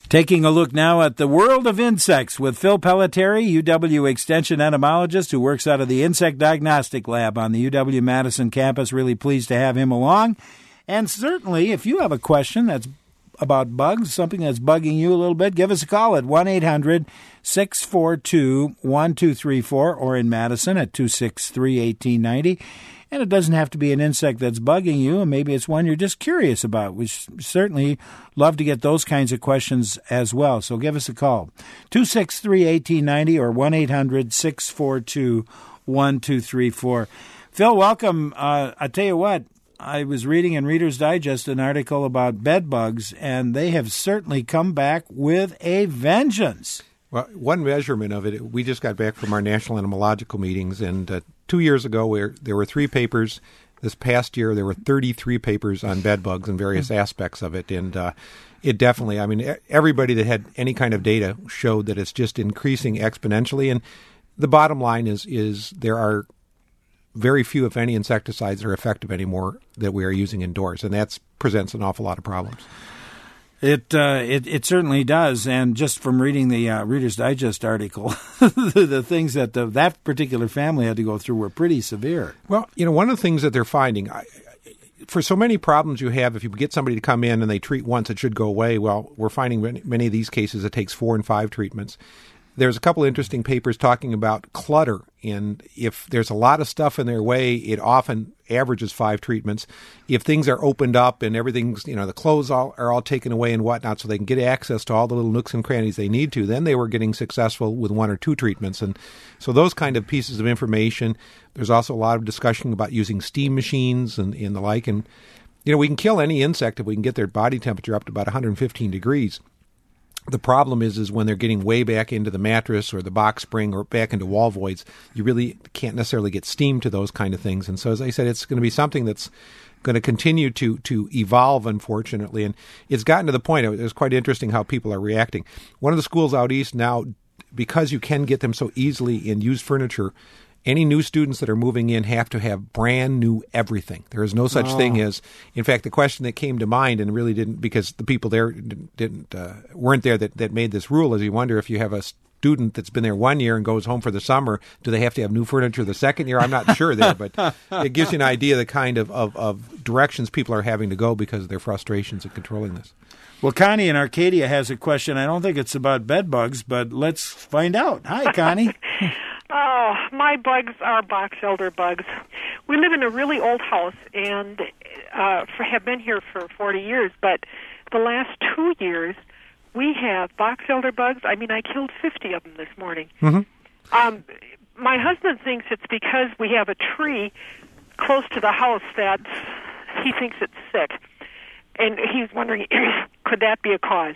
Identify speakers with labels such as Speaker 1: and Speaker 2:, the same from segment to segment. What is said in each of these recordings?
Speaker 1: Taking a look now at the world of insects with Phil Pelletieri, UW Extension entomologist who works out of the Insect Diagnostic Lab on the UW-Madison campus. Really pleased to have him along. And certainly, if you have a question that's about bugs, something that's bugging you a little bit, give us a call at 1-800-642-1234 or in Madison at 263-1890. And it doesn't have to be an insect that's bugging you, and maybe it's one you're just curious about. We certainly love to get those kinds of questions as well. So give us a call, 263-1890 or 1-800-642-1234. Phil, welcome. I tell you what, I was reading in Reader's Digest an article about bed bugs, and they have certainly come back with a vengeance.
Speaker 2: Well, one measurement of it, we just got back from our national entomological meetings, and 2 years ago there were 3 papers. This past year there were 33 papers on bed bugs and various aspects of it, and it definitely, I mean, everybody that had any kind of data showed that it's just increasing exponentially, and the bottom line is there are very few, if any, insecticides that are effective anymore that we are using indoors, and that presents an awful lot of problems.
Speaker 1: It certainly does, and just from reading the Reader's Digest article, the things that that particular family had to go through were pretty severe.
Speaker 2: Well, one of the things that they're finding, for so many problems you have, if you get somebody to come in and they treat once, it should go away. Well, we're finding many of these cases it takes 4 and 5 treatments. There's a couple interesting papers talking about clutter, and if there's a lot of stuff in their way, it often averages 5 treatments. If things are opened up and everything's, the clothes are all taken away and whatnot, so they can get access to all the little nooks and crannies they need to, then they were getting successful with 1 or 2 treatments. And so those kind of pieces of information. There's also a lot of discussion about using steam machines and the like. And, we can kill any insect if we can get their body temperature up to about 115 degrees. The problem is when they're getting way back into the mattress or the box spring or back into wall voids, you really can't necessarily get steam to those kind of things. And so, as I said, it's going to be something that's going to continue to evolve, unfortunately. And it's gotten to the point, it was quite interesting how people are reacting. One of the schools out east now, because you can get them so easily in used furniture, any new students that are moving in have to have brand new everything. There is no such thing as, in fact, the question that came to mind and really didn't, because the people there weren't there that made this rule, is you wonder if you have a student that's been there 1 year and goes home for the summer, do they have to have new furniture the second year? I'm not sure there, but it gives you an idea of the kind of directions people are having to go because of their frustrations in controlling this.
Speaker 1: Well, Connie in Arcadia has a question. I don't think it's about bed bugs, but let's find out. Hi, Connie.
Speaker 3: Oh, my bugs are box elder bugs. We live in a really old house and have been here for 40 years, but the last 2 years we have box elder bugs. I mean, I killed 50 of them this morning. Mm-hmm. My husband thinks it's because we have a tree close to the house that he thinks it's sick, and he's wondering, could that be a cause?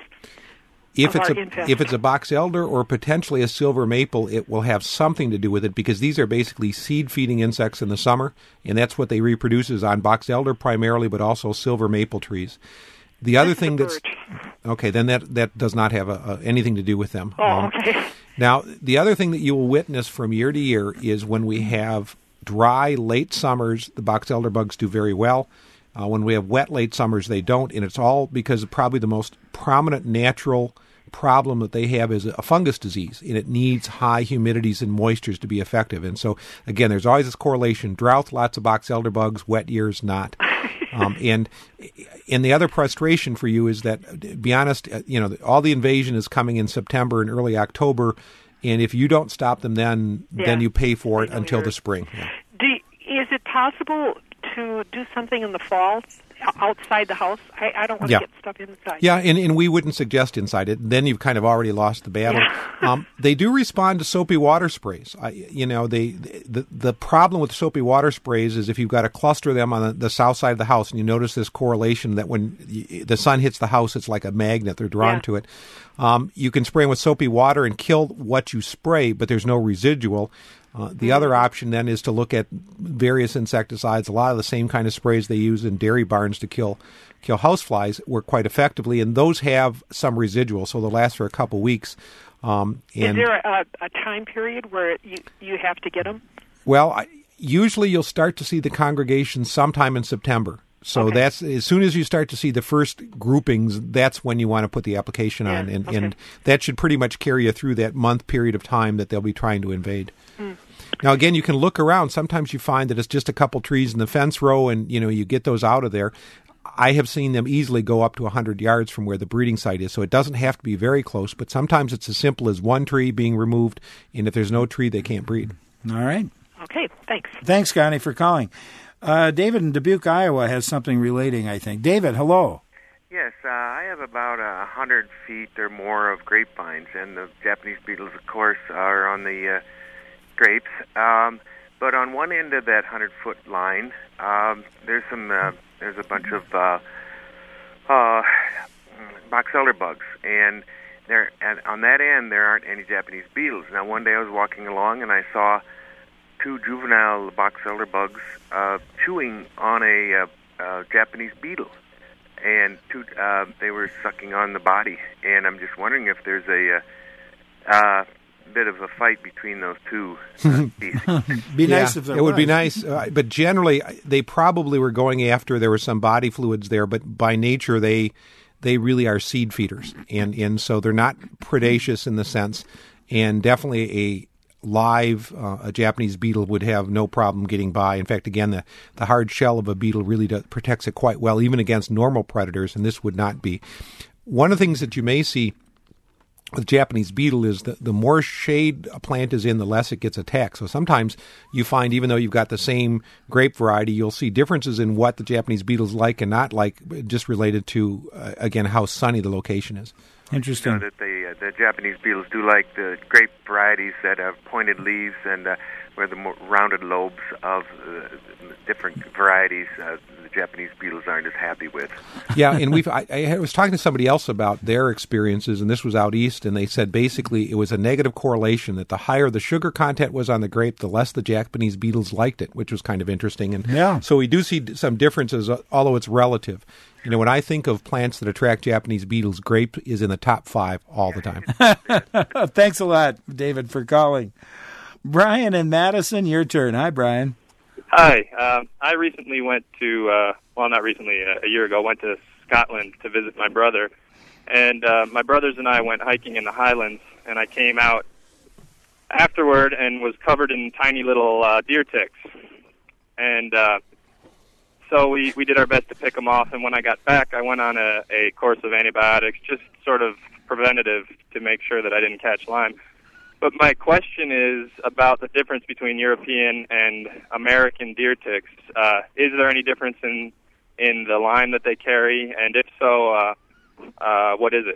Speaker 2: If it's a box elder or potentially a silver maple, it will have something to do with it because these are basically seed-feeding insects in the summer, and that's what they reproduce is on box elder primarily, but also silver maple trees. The other thing that's okay, then that does not have anything to do with them.
Speaker 3: Oh, okay.
Speaker 2: Now, the other thing that you will witness from year to year is when we have dry late summers, the box elder bugs do very well. When we have wet late summers, they don't, and it's all because of probably the most prominent natural problem that they have is a fungus disease, and it needs high humidities and moistures to be effective. And so, again, there's always this correlation. Drought, lots of box elder bugs, wet years, not. And the other frustration for you is that, to be honest, all the invasion is coming in September and early October, and if you don't stop them then you pay for it until the spring. Yeah.
Speaker 3: Is it possible to do something in the fall outside the house? I don't want to get stuff inside.
Speaker 2: Yeah, and we wouldn't suggest inside it. Then you've kind of already lost the battle. Yeah. They do respond to soapy water sprays. The problem with soapy water sprays is if you've got a cluster of them on the south side of the house, and you notice this correlation that when the sun hits the house, it's like a magnet. They're drawn to it. You can spray them with soapy water and kill what you spray, but there's no residual. The other option then is to look at various insecticides. A lot of the same kind of sprays they use in dairy barns to kill houseflies work quite effectively, and those have some residual, so they'll last for a couple weeks.
Speaker 3: Is there a time period where you have to get them?
Speaker 2: Well, usually you'll start to see the congregation sometime in September. So that's as soon as you start to see the first groupings, that's when you want to put the application on, and that should pretty much carry you through that month period of time that they'll be trying to invade. Now, again, you can look around. Sometimes you find that it's just a couple trees in the fence row, and you get those out of there. I have seen them easily go up to 100 yards from where the breeding site is, so it doesn't have to be very close, but sometimes it's as simple as one tree being removed, and if there's no tree, they can't breed.
Speaker 1: All right.
Speaker 3: Okay, thanks.
Speaker 1: Thanks, Connie, for calling. David in Dubuque, Iowa has something relating, I think. David, hello.
Speaker 4: Yes, I have about 100 feet or more of grapevines, and the Japanese beetles, of course, are on the grapes. But on one end of that 100-foot line, there's a bunch of box elder bugs, and on that end there aren't any Japanese beetles. Now, one day I was walking along and I saw two juvenile box elder bugs chewing on a Japanese beetle, and they were sucking on the body. And I'm just wondering if there's a bit of a fight between those two species.
Speaker 1: Be nice if there
Speaker 2: it would be nice, but generally they probably were going after. There were some body fluids there, but by nature they really are seed feeders, and so they're not predaceous in the sense. And definitely a live a Japanese beetle would have no problem getting by. In fact, again, the hard shell of a beetle really protects it quite well, even against normal predators, and this would not be. One of the things that you may see with Japanese beetle is that the more shade a plant is in, the less it gets attacked. So sometimes you find, even though you've got the same grape variety, you'll see differences in what the Japanese beetles like and not like, just related to, again, how sunny the location is.
Speaker 1: Interesting.
Speaker 4: You know that the Japanese beetles do like the grape varieties that have pointed leaves and where the more rounded lobes of different varieties the Japanese beetles aren't as happy with.
Speaker 2: Yeah, and I was talking to somebody else about their experiences, and this was out east, and they said basically it was a negative correlation, that the higher the sugar content was on the grape, the less the Japanese beetles liked it, which was kind of interesting. And so we do see some differences, although it's relative. When I think of plants that attract Japanese beetles, grape is in the top 5 all the time.
Speaker 1: Thanks a lot, David, for calling. Brian in Madison, your turn. Hi, Brian.
Speaker 5: Hi. I recently went to, not recently, a year ago, went to Scotland to visit my brother. And my brothers and I went hiking in the Highlands, and I came out afterward and was covered in tiny little deer ticks. And so we did our best to pick them off, and when I got back, I went on a course of antibiotics, just sort of preventative to make sure that I didn't catch Lyme. But my question is about the difference between European and American deer ticks. Is there any difference in the Lyme that they carry, and if so, what is it?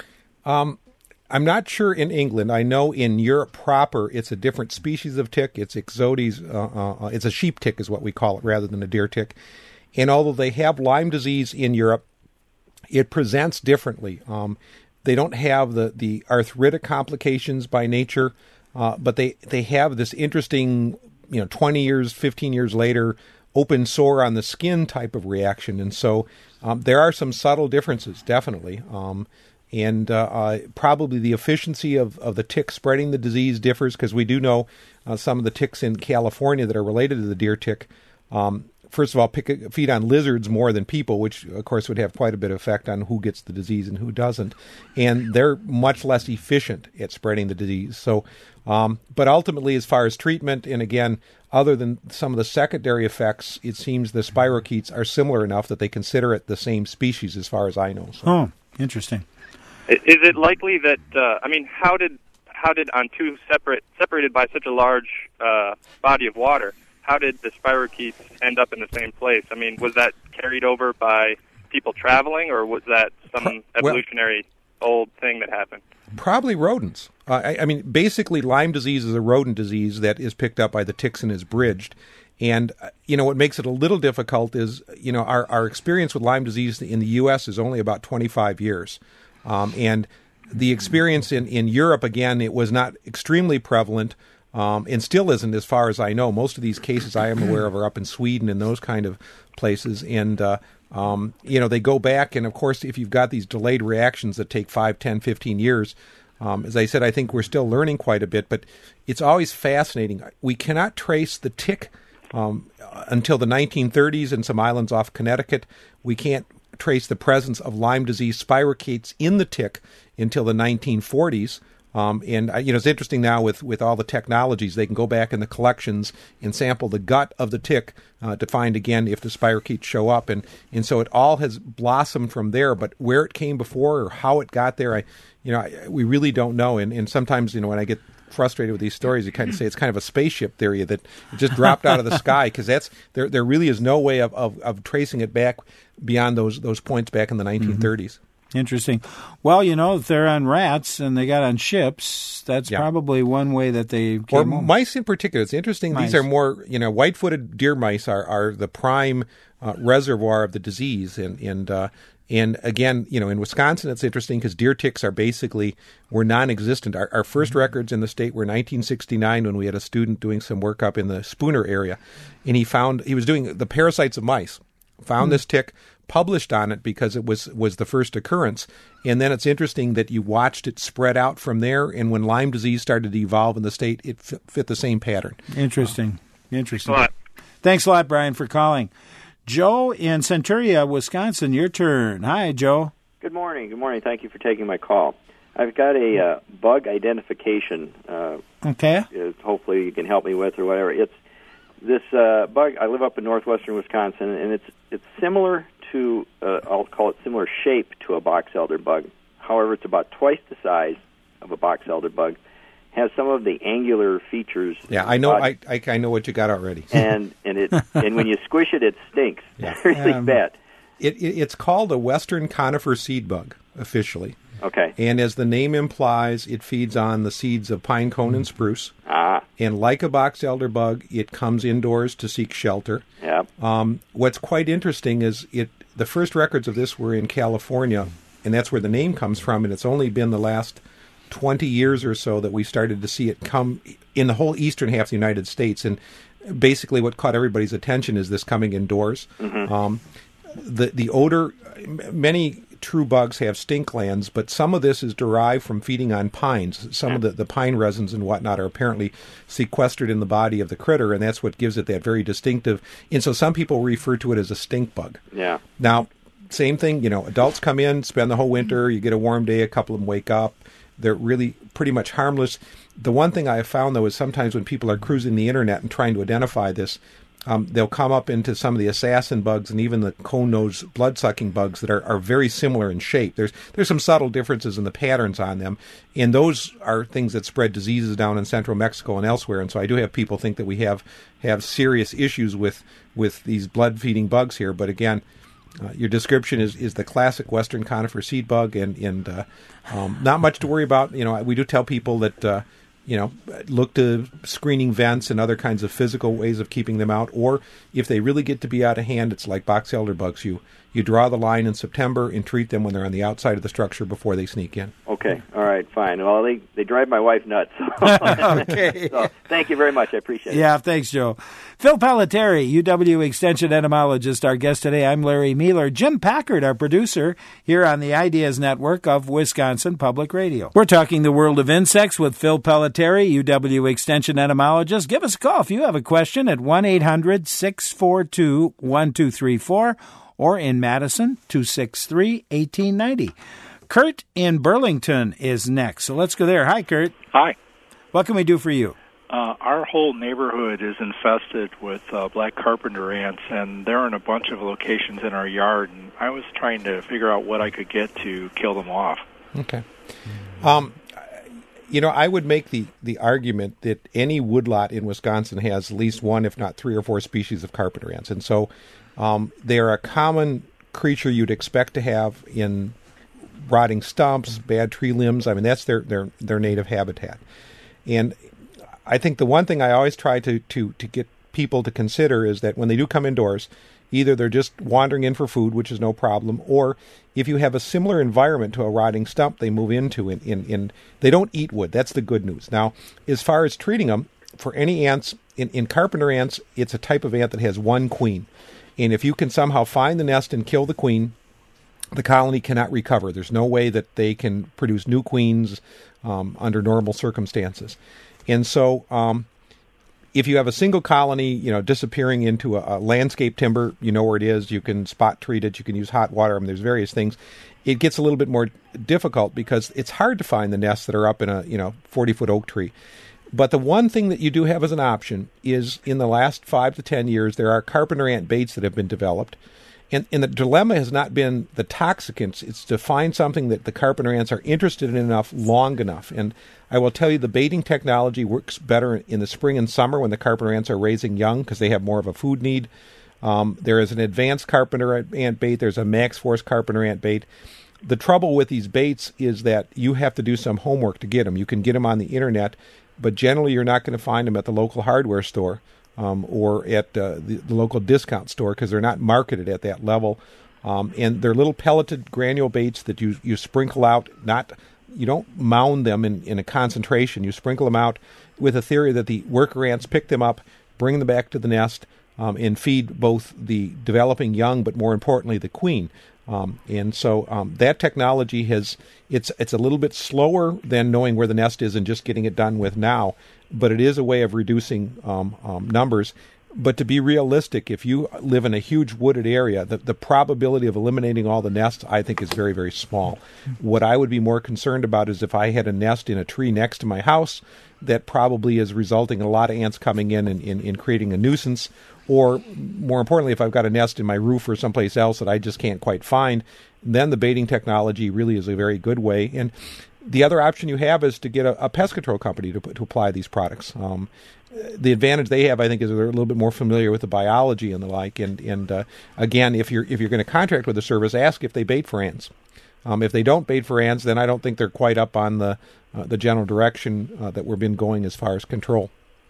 Speaker 2: I'm not sure in England. I know in Europe proper, it's a different species of tick. It's Ixodes. It's a sheep tick is what we call it, rather than a deer tick. And although they have Lyme disease in Europe, it presents differently. They don't have the arthritic complications by nature, but they have this interesting, 20 years, 15 years later, open sore on the skin type of reaction. And so there are some subtle differences, definitely. And probably the efficiency of the tick spreading the disease differs, because we do know some of the ticks in California that are related to the deer tick, first of all, feed on lizards more than people, which, of course, would have quite a bit of effect on who gets the disease and who doesn't. And they're much less efficient at spreading the disease. So, but ultimately, as far as treatment, and again, other than some of the secondary effects, it seems the spirochetes are similar enough that they consider it the same species, as far as I know. So.
Speaker 1: Oh, interesting.
Speaker 5: Is it likely that, how did on two separated by such a large body of water, how did the spirochetes end up in the same place? I mean, was that carried over by people traveling, or was that some evolutionary old thing that happened?
Speaker 2: Probably rodents. Basically, Lyme disease is a rodent disease that is picked up by the ticks and is bridged. And, what makes it a little difficult is, our experience with Lyme disease in the U.S. is only about 25 years. And the experience in Europe, again, it was not extremely prevalent, and still isn't as far as I know. Most of these cases I am aware of are up in Sweden and those kind of places. And, they go back. And, of course, if you've got these delayed reactions that take 5, 10, 15 years, as I said, I think we're still learning quite a bit. But it's always fascinating. We cannot trace the tick until the 1930s in some islands off Connecticut. We can't trace the presence of Lyme disease spirochetes in the tick until the 1940s. It's interesting now with all the technologies, they can go back in the collections and sample the gut of the tick to find again if the spirochetes show up, and so it all has blossomed from there. But where it came before or how it got there, we really don't know. And sometimes when I get frustrated with these stories, you kind of say it's kind of a spaceship theory that it just dropped out of the sky, because there really is no way of tracing it back beyond those points back in the 1930s.
Speaker 1: Mm-hmm. Interesting. Well, if they're on rats and they got on ships, that's probably one way that they came
Speaker 2: Or
Speaker 1: home.
Speaker 2: Mice in particular. It's interesting.
Speaker 1: Mice.
Speaker 2: These are more, white-footed deer mice are the prime reservoir of the disease. And again, in Wisconsin, it's interesting because deer ticks were non-existent. Our first records in the state were 1969 when we had a student doing some work up in the Spooner area. And he was doing the parasites of mice, found this tick, published on it because it was the first occurrence. And then it's interesting that you watched it spread out from there, and when Lyme disease started to evolve in the state, it fit the same pattern.
Speaker 1: Interesting.
Speaker 5: Thanks a lot.
Speaker 1: Thanks a lot, Brian, for calling. Joe in Centuria, Wisconsin, your turn. Hi, Joe.
Speaker 6: Good morning. Thank you for taking my call. I've got a bug identification.
Speaker 1: Okay.
Speaker 6: Hopefully you can help me with or whatever. It's this bug. I live up in northwestern Wisconsin, and it's similar to, I'll call it similar shape to a box elder bug. However, it's about twice the size of a box elder bug. Has some of the angular features.
Speaker 2: Yeah, I know. I know what you got already.
Speaker 6: and when you squish it, it stinks really bad.
Speaker 2: It's called a western conifer seed bug officially.
Speaker 6: Okay.
Speaker 2: And as the name implies, it feeds on the seeds of pine cone and spruce.
Speaker 6: Ah.
Speaker 2: And like a box elder bug, it comes indoors to seek shelter.
Speaker 6: Yep.
Speaker 2: What's quite interesting is the first records of this were in California, and that's where the name comes from, and it's only been the last 20 years or so that we started to see it come in the whole eastern half of the United States. And basically what caught everybody's attention is this coming indoors. Mm-hmm. The odor, many true bugs have stink glands, but some of this is derived from feeding on pines. Some of the pine resins and whatnot are apparently sequestered in the body of the critter, and that's what gives it that very distinctive. And so some people refer to it as a stink bug.
Speaker 6: Yeah.
Speaker 2: Now, same thing, adults come in, spend the whole winter, you get a warm day, a couple of them wake up. They're really pretty much harmless. The one thing I have found, though, is sometimes when people are cruising the internet and trying to identify this, they'll come up into some of the assassin bugs and even the cone-nose blood-sucking bugs that are very similar in shape. There's some subtle differences in the patterns on them, and those are things that spread diseases down in central Mexico and elsewhere. And so I do have people think that we have serious issues with these blood-feeding bugs here. But again, your description is the classic western conifer seed bug, and not much to worry about. We do tell people that look to screening vents and other kinds of physical ways of keeping them out. Or if they really get to be out of hand, it's like box elder bugs. You draw the line in September and treat them when they're on the outside of the structure before they sneak in.
Speaker 6: Okay. All right. Fine. Well, they drive my wife nuts.
Speaker 1: Okay.
Speaker 6: So, thank you very much. I appreciate it.
Speaker 1: Yeah, thanks, Joe. Phil Pelletieri, UW Extension entomologist, our guest today. I'm Larry Mueller. Jim Packard, our producer, here on the Ideas Network of Wisconsin Public Radio. We're talking the world of insects with Phil Pelletieri, UW Extension entomologist. Give us a call if you have a question at 1-800-642-1234 or in Madison, 263-1890. Kurt in Burlington is next, so let's go there. Hi, Kurt.
Speaker 7: Hi.
Speaker 1: What can we do for you?
Speaker 7: Our whole neighborhood is infested with black carpenter ants, and they're in a bunch of locations in our yard, and I was trying to figure out what I could get to kill them off.
Speaker 2: Okay. I would make the argument that any woodlot in Wisconsin has at least one, if not 3 or 4 species of carpenter ants, and so they're a common creature you'd expect to have in rotting stumps, bad tree limbs. I mean, that's their native habitat. And I think the one thing I always try to get people to consider is that when they do come indoors, either they're just wandering in for food, which is no problem, or if you have a similar environment to a rotting stump they move into, in they don't eat wood. That's the good news. Now, as far as treating them, for any ants, in carpenter ants, it's a type of ant that has one queen. And if you can somehow find the nest and kill the queen, the colony cannot recover. There's no way that they can produce new queens under normal circumstances. And so If you have a single colony, disappearing into a landscape timber, you know where it is. You can spot treat it. You can use hot water. I mean, there's various things. It gets a little bit more difficult because it's hard to find the nests that are up in a 40-foot oak tree. But the one thing that you do have as an option is in the last 5 to 10 years, there are carpenter ant baits that have been developed. And the dilemma has not been the toxicants. It's to find something that the carpenter ants are interested in enough, long enough. And I will tell you the baiting technology works better in the spring and summer when the carpenter ants are raising young because they have more of a food need. There is an advanced carpenter ant bait. There's a max force carpenter ant bait. The trouble with these baits is that you have to do some homework to get them. You can get them on the internet, but generally you're not going to find them at the local hardware store. Or at the local discount store because they're not marketed at that level. And they're little pelleted granule baits that you sprinkle out. You don't mound them in a concentration. You sprinkle them out with a theory that the worker ants pick them up, bring them back to the nest, and feed both the developing young, but more importantly, the queen. And so that technology it's a little bit slower than knowing where the nest is and just getting it done with now, but it is a way of reducing numbers. But to be realistic, if you live in a huge wooded area, the probability of eliminating all the nests, I think, is very, very small. What I would be more concerned about is if I had a nest in a tree next to my house, that probably is resulting in a lot of ants coming in and creating a nuisance. Or, more importantly, if I've got a nest in my roof or someplace else that I just can't quite find, then the baiting technology really is a very good way. And the other option you have is to get a pest control company to apply these products. The advantage they have, I think, is they're a little bit more familiar with the biology and the like. And again, if you're going to contract with a service, ask if they bait for ants. If they don't bait for ants, then I don't think they're quite up on the general direction that we've been going as far as control.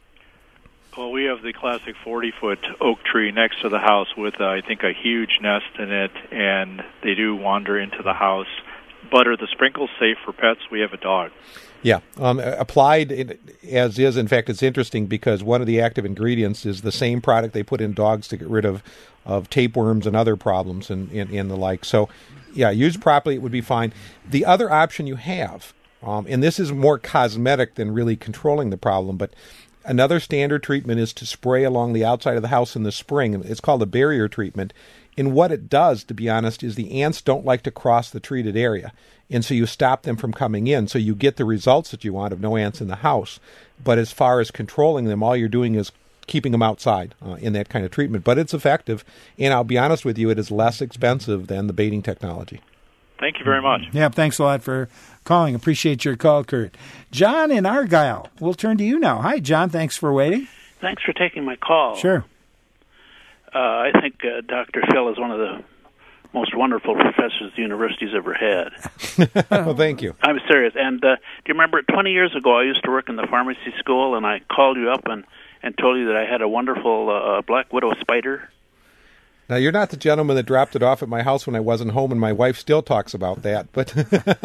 Speaker 7: Well, we have the classic 40-foot oak tree next to the house with, I think, a huge nest in it, and they do wander into the house. But are the sprinkles safe for pets? We have a dog.
Speaker 2: Yeah, applied as is. In fact, it's interesting because one of the active ingredients is the same product they put in dogs to get rid of tapeworms and other problems and the like. So, yeah, used properly, it would be fine. The other option you have, and this is more cosmetic than really controlling the problem, but another standard treatment is to spray along the outside of the house in the spring. It's called a barrier treatment. And what it does, to be honest, is the ants don't like to cross the treated area. And so you stop them from coming in. So you get the results that you want of no ants in the house. But as far as controlling them, all you're doing is keeping them outside in that kind of treatment. But it's effective. And I'll be honest with you, it is less expensive than the baiting technology.
Speaker 7: Thank you very much.
Speaker 1: Yeah, thanks a lot for calling. Appreciate your call, Kurt. John in Argyle, we'll turn to you now. Hi, John. Thanks for waiting.
Speaker 8: Thanks for taking my call.
Speaker 1: Sure.
Speaker 8: I think Dr. Phil is one of the most wonderful professors the university's ever had.
Speaker 2: Well, thank you.
Speaker 8: I'm serious. And do you remember 20 years ago I used to work in the pharmacy school, and I called you up and told you that I had a wonderful black widow spider?
Speaker 2: Now, you're not the gentleman that dropped it off at my house when I wasn't home, and my wife still talks about that. But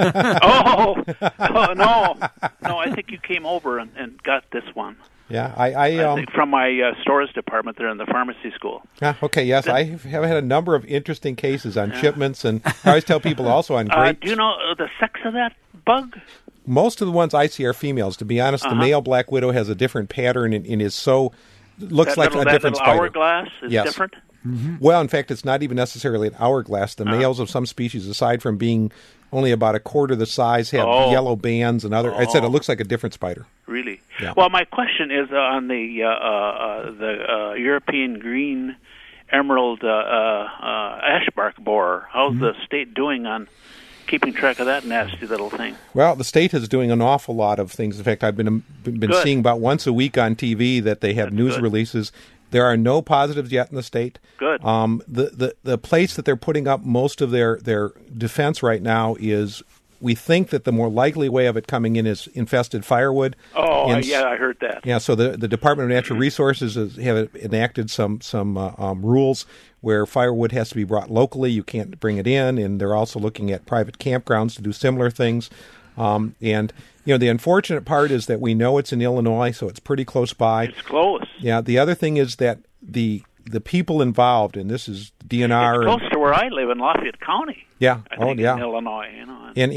Speaker 8: no, I think you came over and got this one.
Speaker 2: Yeah,
Speaker 8: I think from my stores department there in the pharmacy school.
Speaker 2: Okay, yes, I have had a number of interesting cases on shipments, and I always tell people also on grapes.
Speaker 8: Do you know the sex of that bug?
Speaker 2: Most of the ones I see are females. To be honest, the male black widow has a different pattern and is looks like a different spider.
Speaker 8: Hourglass is different?
Speaker 2: Mm-hmm. Well, in fact, it's not even necessarily an hourglass. The males of some species, aside from being only about a quarter the size, have yellow bands and other. I said it looks like a different spider.
Speaker 8: Really?
Speaker 2: Yeah.
Speaker 8: Well, my question is on the European green emerald ashbark borer. How's the state doing on keeping track of that nasty little thing?
Speaker 2: Well, the state is doing an awful lot of things. In fact, I've been seeing about once a week on TV that they have news releases. There are no positives yet in the state.
Speaker 8: Good.
Speaker 2: The place that they're putting up most of their defense right now is, we think that the more likely way of it coming in is infested firewood.
Speaker 8: Yeah, I heard that.
Speaker 2: Yeah, so the Department of Natural Resources have enacted some rules where firewood has to be brought locally. You can't bring it in, and they're also looking at private campgrounds to do similar things. And the unfortunate part is that we know it's in Illinois, so it's pretty close by.
Speaker 8: It's close.
Speaker 2: Yeah. The other thing is that the the people involved, and this is DNR.
Speaker 8: It's close to where I live in Lafayette County.
Speaker 2: Yeah.
Speaker 8: I think in Illinois.
Speaker 2: And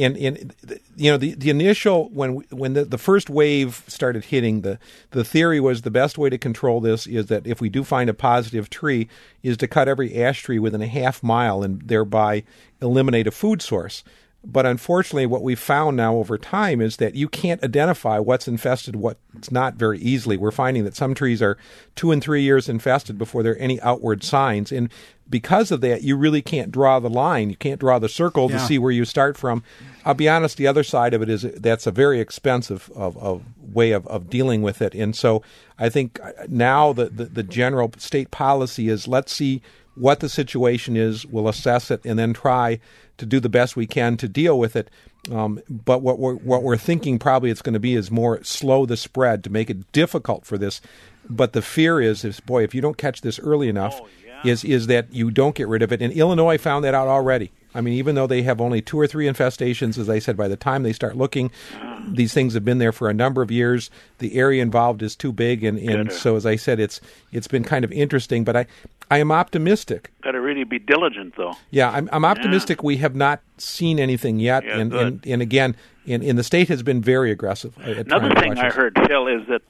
Speaker 2: the initial when the first wave started hitting, the theory was the best way to control this is that if we do find a positive tree, is to cut every ash tree within a half mile and thereby eliminate a food source. But unfortunately, what we've found now over time is that you can't identify what's infested, what's not very easily. We're finding that some trees are 2 and 3 years infested before there are any outward signs. And because of that, you really can't draw the line. You can't draw the circle to see where you start from. I'll be honest, the other side of it is that's a very expensive way of dealing with it. And so I think now the general state policy is let's see what the situation is, we'll assess it, and then try to do the best we can to deal with it. But what we're thinking probably it's going to be is more slow the spread to make it difficult for this. But the fear is boy, if you don't catch this early enough, is that you don't get rid of it. And Illinois found that out already. I mean, even though they have only 2 or 3 infestations, as I said, by the time they start looking, these things have been there for a number of years. The area involved is too big, and so, as I said, it's been kind of interesting. But I am optimistic.
Speaker 8: Got to really be diligent, though.
Speaker 2: Yeah, I'm optimistic. Yeah. We have not seen anything yet, and again, and the state has been very aggressive.
Speaker 8: Another thing I heard, Phil, is that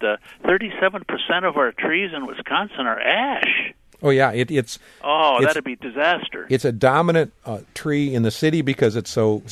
Speaker 8: 37% of our trees in Wisconsin are ash.
Speaker 2: Oh yeah, it's
Speaker 8: that'd be disaster.
Speaker 2: It's a dominant tree in the city because it's so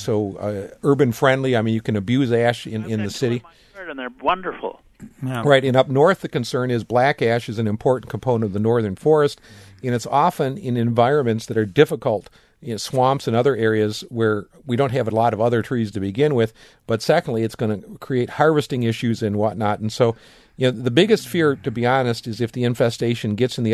Speaker 2: urban friendly. I mean, you can abuse ash in the city,
Speaker 8: and they're wonderful.
Speaker 2: Yeah. Right, and up north, the concern is black ash is an important component of the northern forest, and it's often in environments that are difficult, swamps and other areas where we don't have a lot of other trees to begin with. But secondly, it's going to create harvesting issues and whatnot, and so. The biggest fear, to be honest, is if the infestation gets in the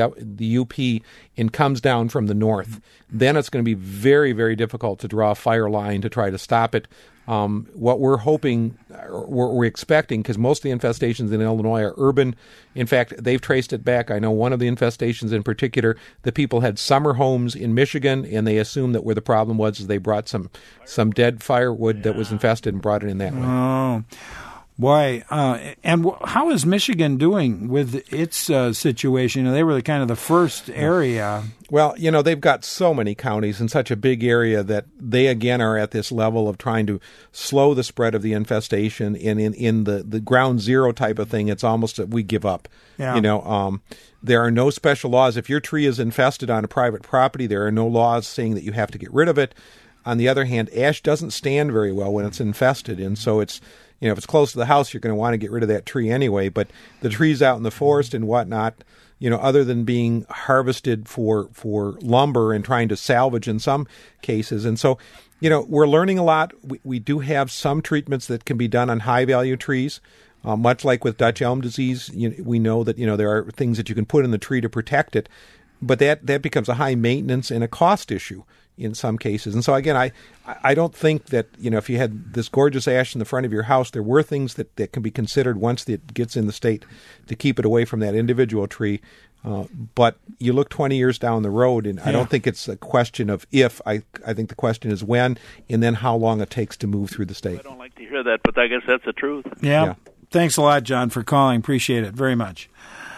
Speaker 2: UP and comes down from the north. Then it's going to be very, very difficult to draw a fire line to try to stop it. What we're hoping, we're expecting, because most of the infestations in Illinois are urban. In fact, they've traced it back. I know one of the infestations in particular, the people had summer homes in Michigan, and they assumed that where the problem was is they brought some dead firewood that was infested and brought it in that way.
Speaker 1: Oh. Boy, and how is Michigan doing with its situation? They were kind of the first area.
Speaker 2: Well, they've got so many counties in such a big area that they, again, are at this level of trying to slow the spread of the infestation. And in the ground zero type of thing, it's almost we give up. Yeah. There are no special laws. If your tree is infested on a private property, there are no laws saying that you have to get rid of it. On the other hand, ash doesn't stand very well when it's infested, and so it's if it's close to the house, you're going to want to get rid of that tree anyway. But the trees out in the forest and whatnot, other than being harvested for lumber and trying to salvage in some cases. And so, we're learning a lot. We do have some treatments that can be done on high-value trees. Much like with Dutch elm disease, we know that, there are things that you can put in the tree to protect it. But that becomes a high maintenance and a cost issue in some cases. And so, again, I don't think that, if you had this gorgeous ash in the front of your house, there were things that can be considered once it gets in the state to keep it away from that individual tree. But you look 20 years down the road, and I don't think it's a question of if. I think the question is when, and then how long it takes to move through the state.
Speaker 8: I don't like to hear that, but I guess that's the truth.
Speaker 1: Yeah. Thanks a lot, John, for calling. Appreciate it very much.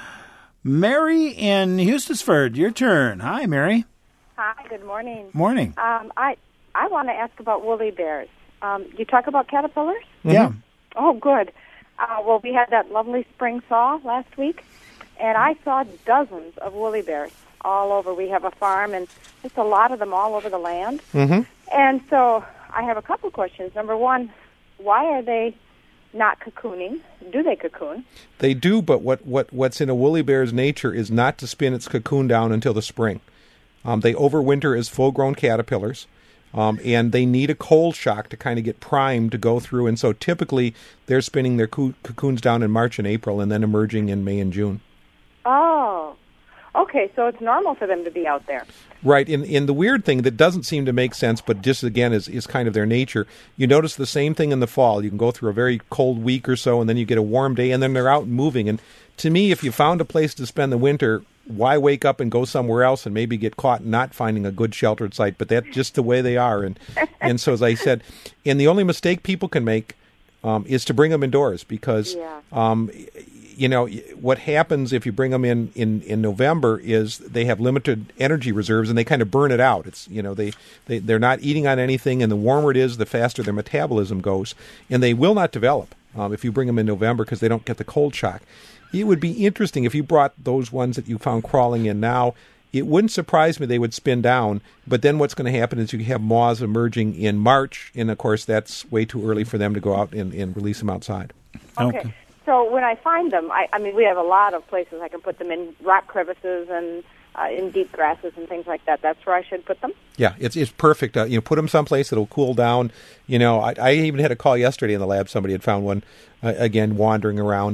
Speaker 1: Mary in Hustisford, your turn. Hi, Mary.
Speaker 9: Hi, good morning.
Speaker 1: Morning.
Speaker 9: I want to ask about woolly bears. You talk about caterpillars?
Speaker 1: Yeah.
Speaker 9: Oh, good. Well, we had that lovely spring thaw last week, and I saw dozens of woolly bears all over. We have a farm, and just a lot of them all over the land.
Speaker 2: Mm-hmm.
Speaker 9: And so I have a couple questions. Number one, why are they not cocooning? Do they cocoon?
Speaker 2: They do, but what's in a woolly bear's nature is not to spin its cocoon down until the spring. They overwinter as full-grown caterpillars, and they need a cold shock to kind of get primed to go through. And so typically they're spinning their cocoons down in March and April and then emerging in May and June.
Speaker 9: Oh, okay. So it's normal for them to be out there.
Speaker 2: Right. And the weird thing that doesn't seem to make sense, but just, again, is kind of their nature, you notice the same thing in the fall. You can go through a very cold week or so, and then you get a warm day, and then they're out moving. And to me, if you found a place to spend the winter, why wake up and go somewhere else and maybe get caught not finding a good sheltered site? But that's just the way they are. And so, as I said, and the only mistake people can make is to bring them indoors because, what happens if you bring them in November is they have limited energy reserves and they kind of burn it out. It's, they're not eating on anything, and the warmer it is, the faster their metabolism goes, and they will not develop if you bring them in November because they don't get the cold shock. It would be interesting if you brought those ones that you found crawling in now. It wouldn't surprise me they would spin down, but then what's going to happen is you have moths emerging in March, and of course that's way too early for them to go out and release them outside.
Speaker 9: Okay. So when I find them, I mean, we have a lot of places I can put them in, rock crevices and in deep grasses and things like that. That's where I should put them?
Speaker 2: Yeah, it's perfect. Put them someplace that'll cool down. I even had a call yesterday in the lab. Somebody had found one, again, wandering around.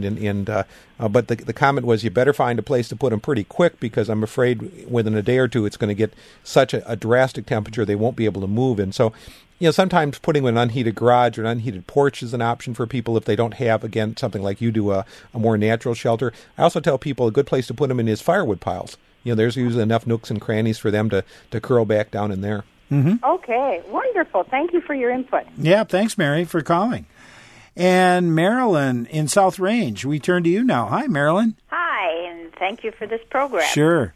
Speaker 2: But the comment was you better find a place to put them pretty quick because I'm afraid within a day or two it's going to get such a drastic temperature they won't be able to move. And so, sometimes putting them in an unheated garage or an unheated porch is an option for people if they don't have, again, something like you do, a more natural shelter. I also tell people a good place to put them in is firewood piles. There's usually enough nooks and crannies for them to curl back down in there.
Speaker 1: Mm-hmm.
Speaker 9: Okay, wonderful. Thank you for your input.
Speaker 1: Yeah, thanks, Mary, for calling. And Marilyn in South Range, we turn to you now. Hi, Marilyn.
Speaker 10: Hi, and thank you for this program.
Speaker 1: Sure.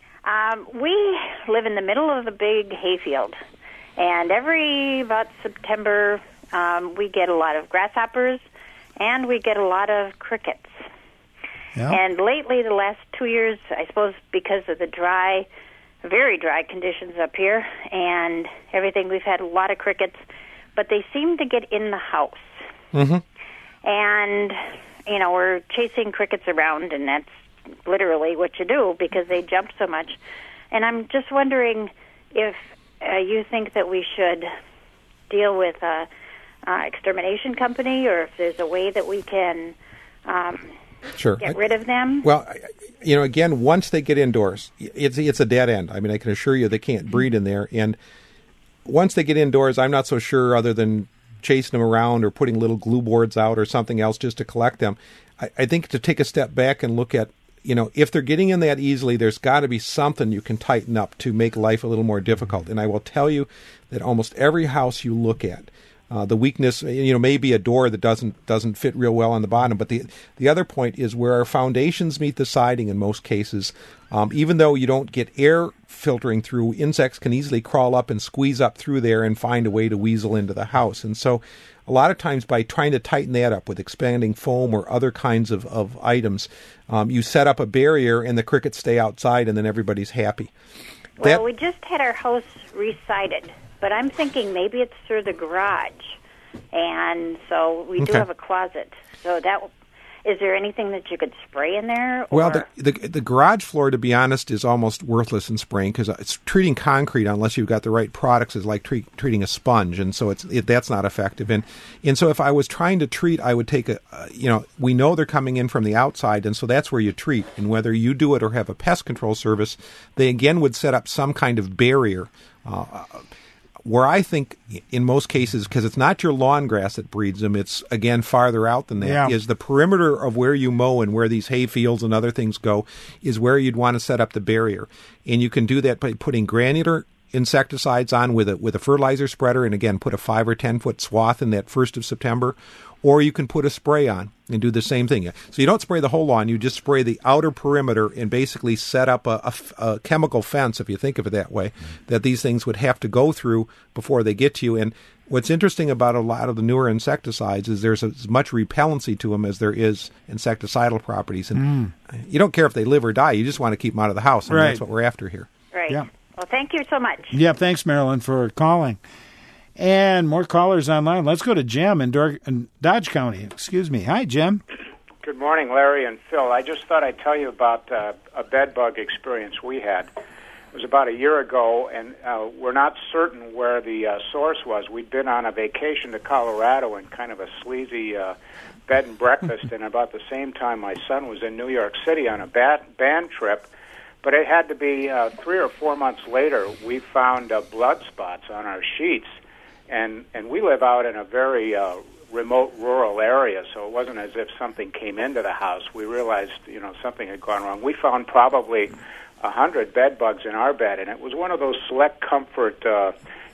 Speaker 10: We live in the middle of a big hayfield, and every about September we get a lot of grasshoppers, and we get a lot of crickets.
Speaker 1: Yeah.
Speaker 10: And lately, the last 2 years, I suppose because of the very dry conditions up here and everything, we've had a lot of crickets, but they seem to get in the house.
Speaker 2: Mm-hmm.
Speaker 10: And, we're chasing crickets around, and that's literally what you do because they jump so much. And I'm just wondering if you think that we should deal with an extermination company or if there's a way that we can
Speaker 2: Sure.
Speaker 10: get rid of them.
Speaker 2: Well, again, once they get indoors, it's a dead end. I mean, I can assure you they can't breed in there. And once they get indoors, I'm not so sure other than chasing them around or putting little glue boards out or something else just to collect them. I think to take a step back and look at, if they're getting in that easily, there's got to be something you can tighten up to make life a little more difficult. And I will tell you that almost every house you look at, the weakness, maybe a door that doesn't fit real well on the bottom. But the other point is where our foundations meet the siding in most cases. Even though you don't get air filtering through, insects can easily crawl up and squeeze up through there and find a way to weasel into the house. And so a lot of times by trying to tighten that up with expanding foam or other kinds of items, you set up a barrier and the crickets stay outside and then everybody's happy.
Speaker 10: Well, we just had our house re-sided. But I'm thinking maybe it's through the garage, and so we do have a closet. So is there anything that you could spray in there? Or?
Speaker 2: Well, the garage floor, to be honest, is almost worthless in spraying because it's treating concrete unless you've got the right products is like treating a sponge, and so that's not effective. And so if I was trying to treat, I would take we know they're coming in from the outside, and so that's where you treat. And whether you do it or have a pest control service, they again would set up some kind of barrier. Where I think in most cases, because it's not your lawn grass that breeds them, it's, again, farther out than that, is the perimeter of where you mow and where these hay fields and other things go is where you'd want to set up the barrier. And you can do that by putting granular insecticides on with a fertilizer spreader and, again, put a 5 or 10 foot swath in that 1st of September. Or you can put a spray on and do the same thing. So you don't spray the whole lawn. You just spray the outer perimeter and basically set up a chemical fence, if you think of it that way, that these things would have to go through before they get to you. And what's interesting about a lot of the newer insecticides is there's as much repellency to them as there is insecticidal properties. And you don't care if they live or die. You just want to keep them out of the house. And that's what we're after here.
Speaker 10: Right.
Speaker 1: Yeah.
Speaker 10: Well, thank you so much.
Speaker 1: Yeah, thanks, Marilyn, for calling. And more callers online. Let's go to Jim in Dodge County. Excuse me. Hi, Jim.
Speaker 11: Good morning, Larry and Phil. I just thought I'd tell you about a bed bug experience we had. It was about a year ago, and we're not certain where the source was. We'd been on a vacation to Colorado in kind of a sleazy bed and breakfast, and about the same time my son was in New York City on a band trip. But it had to be 3 or 4 months later, we found blood spots on our sheets. And we live out in a very remote rural area, so it wasn't as if something came into the house. We realized, something had gone wrong. We found probably 100 bed bugs in our bed, and it was one of those Select Comfort,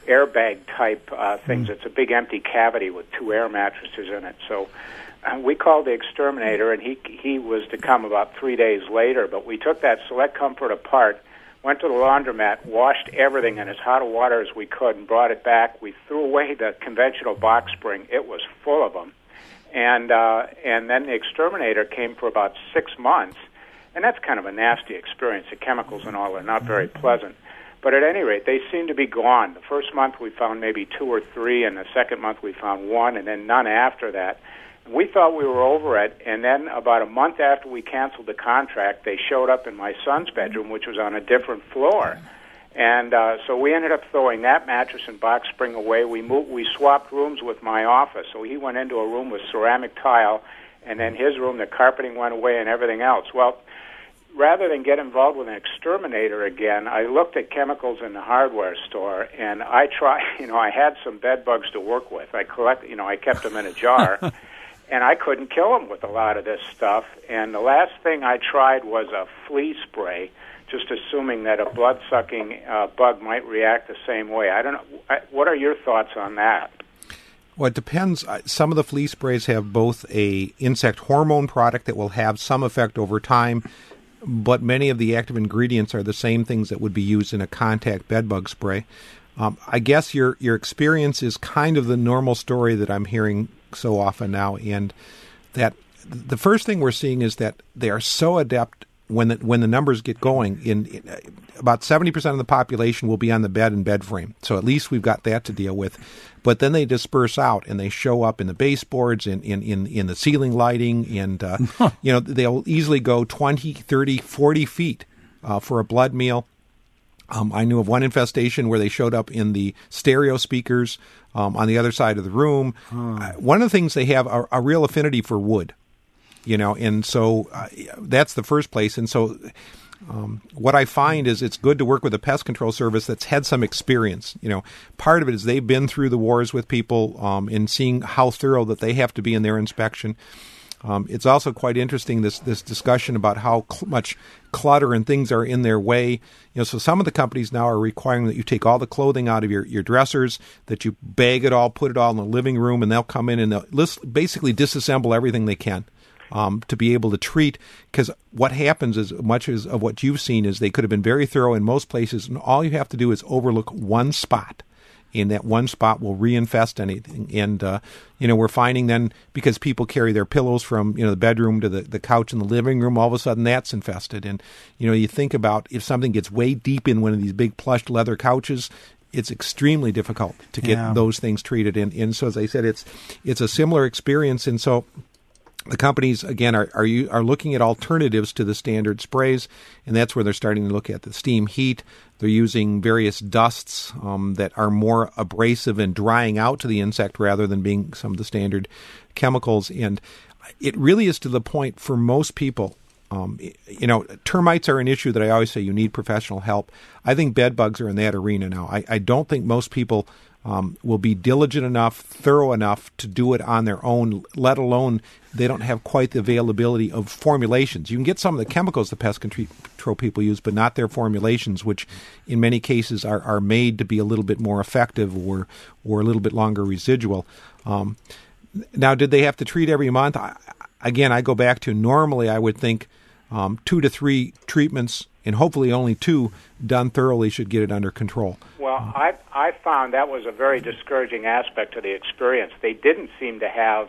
Speaker 11: airbag type things. It's a big empty cavity with 2 air mattresses in it. So we called the exterminator, and he was to come about 3 days later. But we took that Select Comfort apart, went to the laundromat, washed everything in as hot of water as we could, and brought it back. We threw away the conventional box spring. It was full of them. And then the exterminator came for about 6 months, and that's kind of a nasty experience. The chemicals and all are not very pleasant. But at any rate, they seem to be gone. The first month we found maybe 2 or 3, and the second month we found 1, and then none after that. We thought we were over it, and then about a month after we canceled the contract, they showed up in my son's bedroom, which was on a different floor. And so we ended up throwing that mattress and box spring away. We swapped rooms with my office. So he went into a room with ceramic tile, and then his room, the carpeting went away and everything else. Well, rather than get involved with an exterminator again, I looked at chemicals in the hardware store, and I had some bed bugs to work with. I kept them in a jar. And I couldn't kill them with a lot of this stuff. And the last thing I tried was a flea spray, just assuming that a blood-sucking bug might react the same way. I don't know. What are your thoughts on that?
Speaker 2: Well, it depends. Some of the flea sprays have both a insect hormone product that will have some effect over time, but many of the active ingredients are the same things that would be used in a contact bedbug spray. I guess your experience is kind of the normal story that I'm hearing so often now, and that the first thing we're seeing is that they are so adept when the numbers get going. In about 70% of the population will be on the bed and bed frame, so at least we've got that to deal with. But then they disperse out and they show up in the baseboards, in the ceiling lighting, and they'll easily go 20, 30, 40 feet for a blood meal. I knew of one infestation where they showed up in the stereo speakers on the other side of the room. One of the things they have a real affinity for wood, and so that's the first place. And so what I find is it's good to work with a pest control service that's had some experience. Part of it is they've been through the wars with people in seeing how thorough that they have to be in their inspection. It's also quite interesting, this discussion about how much clutter and things are in their way. So some of the companies now are requiring that you take all the clothing out of your dressers, that you bag it all, put it all in the living room, and they'll come in and they'll basically disassemble everything they can to be able to treat. Because what happens, as much as of what you've seen, is they could have been very thorough in most places, and all you have to do is overlook one spot. And that one spot will reinfest anything. And, we're finding then, because people carry their pillows from, the bedroom to the couch in the living room, all of a sudden that's infested. And, you think about if something gets way deep in one of these big plush leather couches, it's extremely difficult to get those things treated. And so, as I said, it's a similar experience. And so the companies, again, are looking at alternatives to the standard sprays, and that's where they're starting to look at the steam heat. They're using various dusts that are more abrasive and drying out to the insect rather than being some of the standard chemicals. And it really is to the point for most people. Termites are an issue that I always say you need professional help. I think bed bugs are in that arena now. I don't think most people will be diligent enough, thorough enough to do it on their own, let alone they don't have quite the availability of formulations. You can get some of the chemicals the pest control people use, but not their formulations, which in many cases are made to be a little bit more effective or a little bit longer residual. Now, did they have to treat every month? Again, I go back to normally I would think 2 to 3 treatments, and hopefully only 2 done thoroughly, should get it under control.
Speaker 11: Well, I found that was a very discouraging aspect of the experience. They didn't seem to have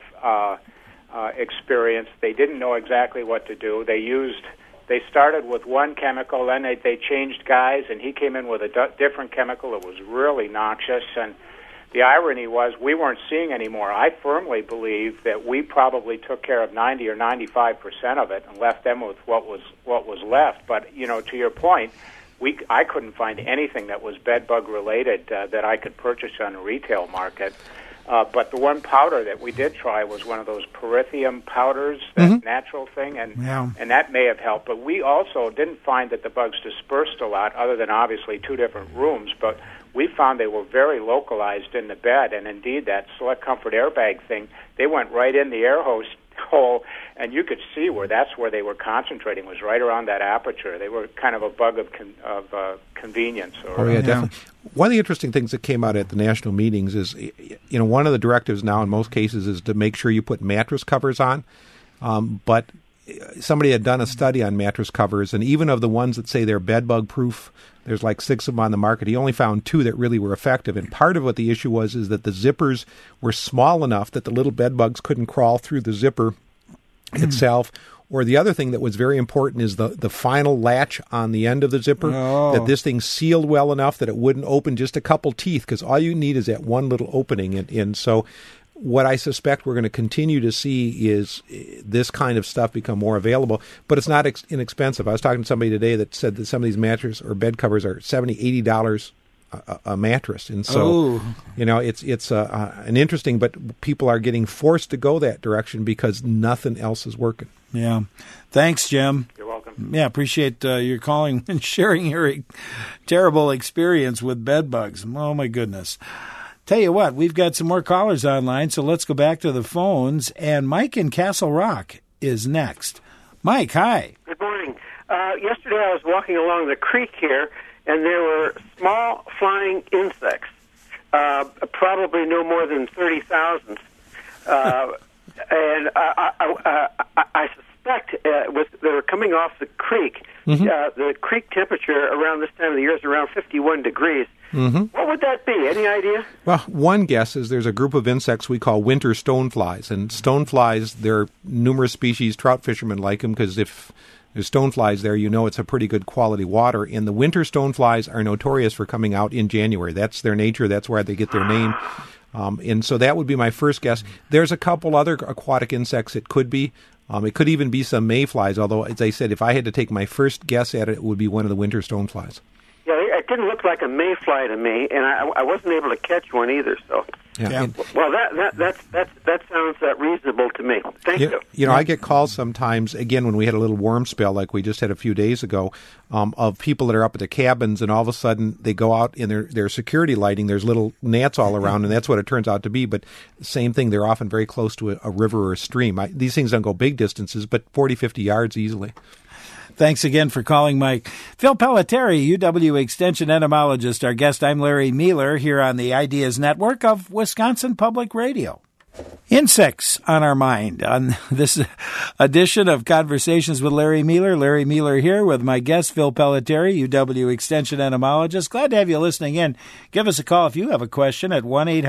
Speaker 11: experience. They didn't know exactly what to do. They started with one chemical, then they changed guys, and he came in with a different chemical that was really noxious. And the irony was we weren't seeing any more. I firmly believe that we probably took care of 90 or 95% of it and left them with what was left. But to your point, I couldn't find anything that was bed bug related that I could purchase on the retail market. But the one powder that we did try was one of those Perithium powders, that natural thing, and that may have helped. But we also didn't find that the bugs dispersed a lot, other than obviously 2 different rooms. But we found they were very localized in the bed, and indeed that Select Comfort airbag thing, they went right in the air hole And you could see that's where they were concentrating, was right around that aperture. They were kind of a bug of convenience.
Speaker 2: Definitely. One of the interesting things that came out at the national meetings is, one of the directives now in most cases is to make sure you put mattress covers on. But somebody had done a study on mattress covers, and even of the ones that say they're bed bug proof, there's like 6 of them on the market. He only found 2 that really were effective. And part of what the issue was is that the zippers were small enough that the little bed bugs couldn't crawl through the zipper itself. Or the other thing that was very important is the final latch on the end of the zipper, that this thing sealed well enough that it wouldn't open just a couple teeth, because all you need is that one little opening. And so what I suspect we're going to continue to see is this kind of stuff become more available, but it's not inexpensive. I was talking to somebody today that said that some of these mattress or bed covers are $70, $80 a mattress, and so it's an interesting. But people are getting forced to go that direction because nothing else is working.
Speaker 1: Yeah, thanks, Jim.
Speaker 11: You're welcome.
Speaker 1: Yeah, appreciate your calling and sharing your terrible experience with bed bugs. Oh my goodness. Tell you what, we've got some more callers online, so let's go back to the phones. And Mike in Castle Rock is next. Mike, hi.
Speaker 12: Good morning. Yesterday I was walking along the creek here, and there were small flying insects, probably no more than 30,000. And I suspect they were coming off the creek. The creek temperature around this time of the year is around 51 degrees. What would that be? Any idea?
Speaker 2: Well, one guess is there's a group of insects we call winter stoneflies. And stoneflies, there are numerous species. Trout fishermen like them because if there's stoneflies there, it's a pretty good quality water. And the winter stoneflies are notorious for coming out in January. That's their nature. That's where they get their name. And so that would be my first guess. There's a couple other aquatic insects it could be. It could even be some mayflies, although, as I said, if I had to take my first guess at it, it would be one of the winter stoneflies.
Speaker 12: Yeah, it didn't look like a mayfly to me, and I wasn't able to catch one either. So, well, that sounds reasonable to me. Thank you.
Speaker 2: I get calls sometimes, again, when we had a little warm spell like we just had a few days ago, of people that are up at the cabins, and all of a sudden they go out in their security lighting. There's little gnats all around, and that's what it turns out to be. But same thing, they're often very close to a river or a stream. These things don't go big distances, but 40, 50 yards easily.
Speaker 1: Thanks again for calling, Mike. Phil Pelletieri, UW Extension entomologist, our guest. I'm Larry Mueller here on the Ideas Network of Wisconsin Public Radio. Insects on our mind on this edition of Conversations with Larry Mueller. Larry Mueller here with my guest, Phil Pelletieri, UW Extension entomologist. Glad to have you listening in. Give us a call if you have a question at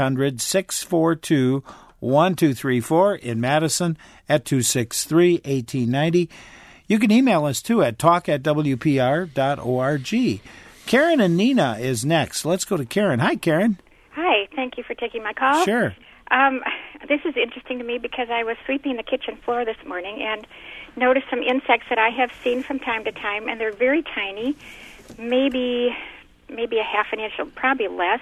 Speaker 1: 1-800-642-1234 in Madison at 263-1890. You can email us, too, at talk@wpr.org. Karen and Nina is next. Let's go to Karen. Hi, Karen.
Speaker 13: Hi. Thank you for taking my call.
Speaker 1: Sure.
Speaker 13: This is interesting to me because I was sweeping the kitchen floor this morning and noticed some insects that I have seen from time to time, and they're very tiny, maybe a half an inch, probably less,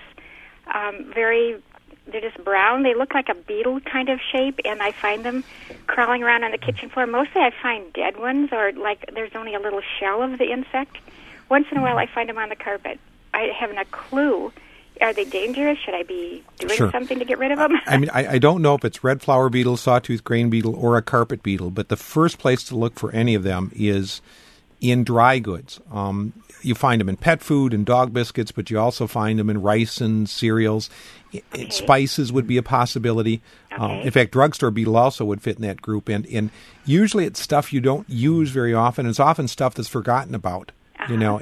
Speaker 13: they're just brown. They look like a beetle kind of shape, and I find them crawling around on the kitchen floor. Mostly I find dead ones, or like there's only a little shell of the insect. Once in a while I find them on the carpet. I haven't a clue. Are they dangerous? Should I be doing something to get rid of them?
Speaker 2: I don't know if it's red flower beetle, sawtooth grain beetle, or a carpet beetle, but the first place to look for any of them is in dry goods. You find them in pet food and dog biscuits, but you also find them in rice and cereals. Okay. Spices would be a possibility. In fact, drugstore beetle also would fit in that group. And usually it's stuff you don't use very often. It's often stuff that's forgotten about, now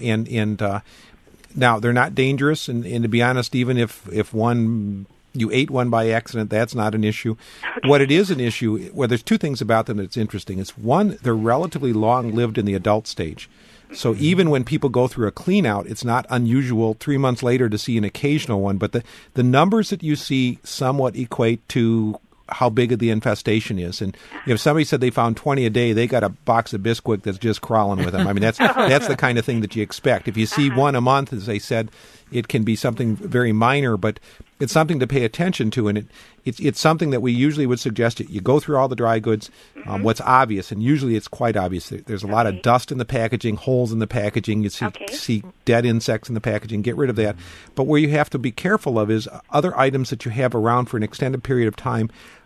Speaker 2: they're not dangerous. And to be honest, even if you ate one by accident, that's not an issue. Okay. What it is an issue, there's two things about them that's interesting. It's one, they're relatively long-lived in the adult stage. So even when people go through a clean-out, it's not unusual 3 months later to see an occasional one. But the numbers that you see somewhat equate to how big of the infestation is. And if somebody said they found 20 a day, they got a box of Bisquick that's just crawling with them. I mean, that's the kind of thing that you expect. If you see one a month, as they said, it can be something very minor, but it's something to pay attention to, and it's something that we usually would suggest. You go through all the dry goods, what's obvious, and usually it's quite obvious. There's a lot of dust in the packaging, holes in the packaging. You see dead insects in the packaging. Get rid of that. But where you have to be careful of is other items that you have around for an extended period of time.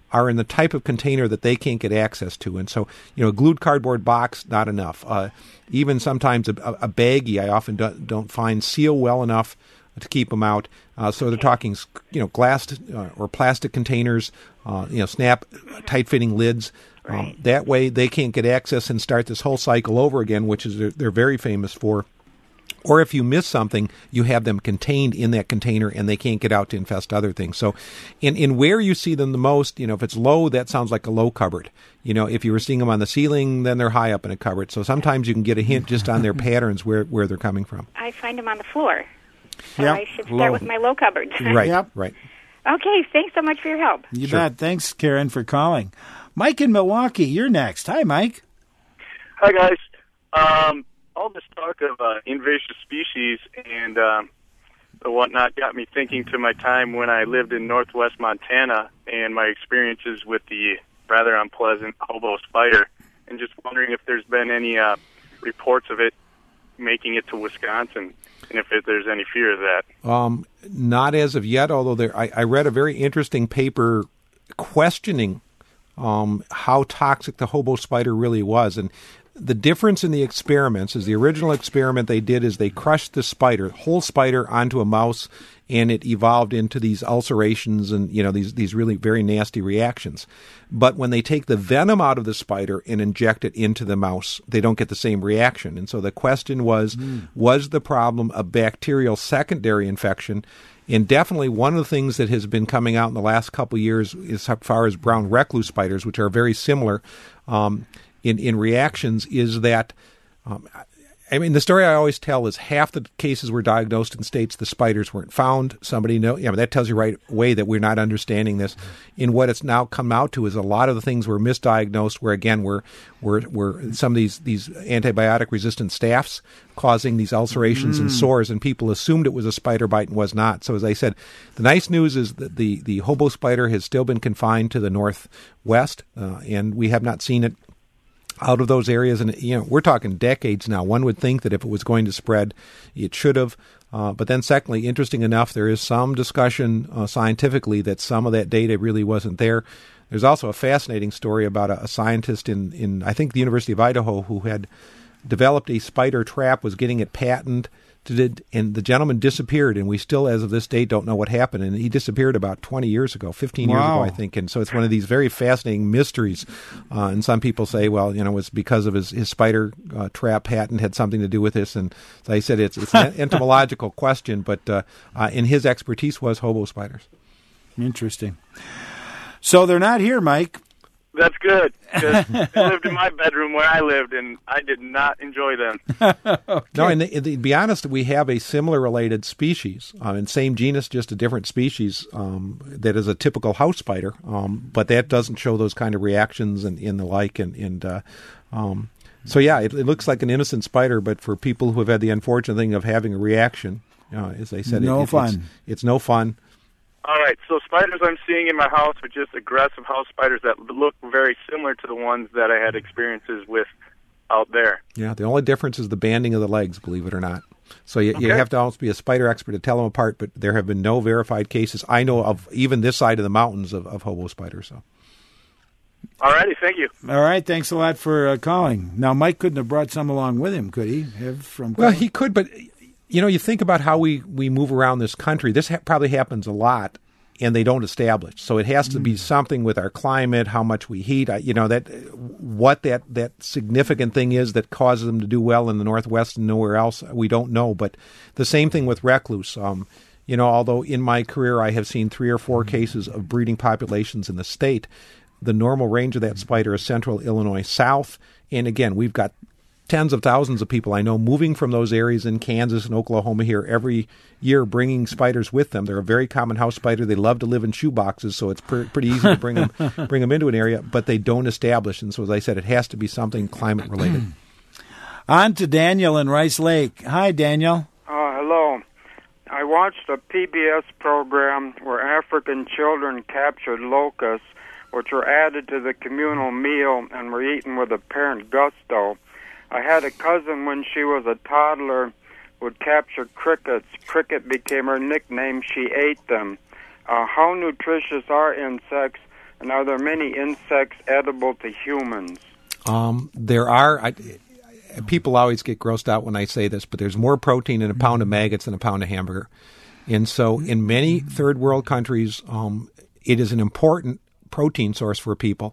Speaker 2: are in the type of container that they can't get access to. And so, a glued cardboard box, not enough. Even sometimes a baggie, I often don't find seal well enough to keep them out. So they're talking, glass or plastic containers, snap tight-fitting lids.
Speaker 10: Right.
Speaker 2: That way they can't get access and start this whole cycle over again, which is they're very famous for. Or if you miss something, you have them contained in that container and they can't get out to infest other things. So in where you see them the most, if it's low, that sounds like a low cupboard. If you were seeing them on the ceiling, then they're high up in a cupboard. So sometimes you can get a hint just on their patterns where they're coming from.
Speaker 13: I find them on the floor. So
Speaker 1: Yep.
Speaker 13: I should start with my low cupboards.
Speaker 2: Right,
Speaker 1: Yep.
Speaker 2: right.
Speaker 13: Okay, thanks so much for your help.
Speaker 1: You bet. Thanks, Karen, for calling. Mike in Milwaukee, you're next. Hi, Mike.
Speaker 14: Hi, guys. All this talk of invasive species and the whatnot got me thinking to my time when I lived in northwest Montana and my experiences with the rather unpleasant hobo spider, and just wondering if there's been any reports of it making it to Wisconsin, and if there's any fear of that.
Speaker 2: Not as of yet, although I read a very interesting paper questioning how toxic the hobo spider really was. And the difference in the experiments is the original experiment they did is they crushed the whole spider onto a mouse, and it evolved into these ulcerations and, these really very nasty reactions. But when they take the venom out of the spider and inject it into the mouse, they don't get the same reaction. And so the question was the problem a bacterial secondary infection? And definitely one of the things that has been coming out in the last couple of years as far as brown recluse spiders, which are very similar in reactions, is that, the story I always tell is half the cases were diagnosed in states the spiders weren't found. Somebody that tells you right away that we're not understanding this. In what it's now come out to is a lot of the things were misdiagnosed, where again were some of these antibiotic resistant staph causing these ulcerations and sores, and people assumed it was a spider bite and was not. So as I said, the nice news is that the hobo spider has still been confined to the northwest, and we have not seen it out of those areas. And, we're talking decades now. One would think that if it was going to spread, it should have. But then secondly, interesting enough, there is some discussion scientifically that some of that data really wasn't there. There's also a fascinating story about a scientist in I think, the University of Idaho who had developed a spider trap, was getting it patented, and the gentleman disappeared, and we still, as of this date, don't know what happened. And he disappeared about 20 years ago, 15 years ago, I think. And so it's one of these very fascinating mysteries. And some people say, well, it was because of his spider trap patent had something to do with this. And as I said, it's an entomological question, but in his expertise was hobo spiders.
Speaker 1: Interesting. So they're not here, Mike.
Speaker 14: That's good, because they lived in my bedroom where I lived, and I did not enjoy them.
Speaker 2: Okay. No, and to be honest, we have a similar related species, in same genus, just a different species, that is a typical house spider, but that doesn't show those kind of reactions and the like. So yeah, it looks like an innocent spider, but for people who have had the unfortunate thing of having a reaction, as I said, it's no fun.
Speaker 14: All right, so spiders I'm seeing in my house are just aggressive house spiders that look very similar to the ones that I had experiences with out there.
Speaker 2: Yeah, the only difference is the banding of the legs, believe it or not. So you have to almost be a spider expert to tell them apart, but there have been no verified cases I know of, even this side of the mountains, of hobo spiders. So.
Speaker 14: All righty, thank you.
Speaker 1: All right, thanks a lot for calling. Now, Mike couldn't have brought some along with him, could he?
Speaker 2: Well, he could, but... you think about how we move around this country. This probably happens a lot, and they don't establish. So it has to be something with our climate, how much we heat. What that significant thing is that causes them to do well in the Northwest and nowhere else, we don't know. But the same thing with recluse. Although in my career I have seen 3 or 4 cases of breeding populations in the state, the normal range of that spider is central Illinois south. And again, we've got tens of thousands of people I know moving from those areas in Kansas and Oklahoma here every year, bringing spiders with them. They're a very common house spider. They love to live in shoe boxes, so it's pretty easy to bring them into an area, but they don't establish. And so, as I said, it has to be something climate related.
Speaker 1: On to Daniel in Rice Lake. Hi, Daniel.
Speaker 15: Hello. I watched a PBS program where African children captured locusts, which were added to the communal meal and were eaten with apparent gusto. I had a cousin when she was a toddler would capture crickets. Cricket became her nickname. She ate them. How nutritious are insects, And are there many insects edible to humans?
Speaker 2: There are. People always get grossed out when I say this, but there's more protein in a pound of maggots than a pound of hamburger. And so in many third world countries, it is an important protein source for people.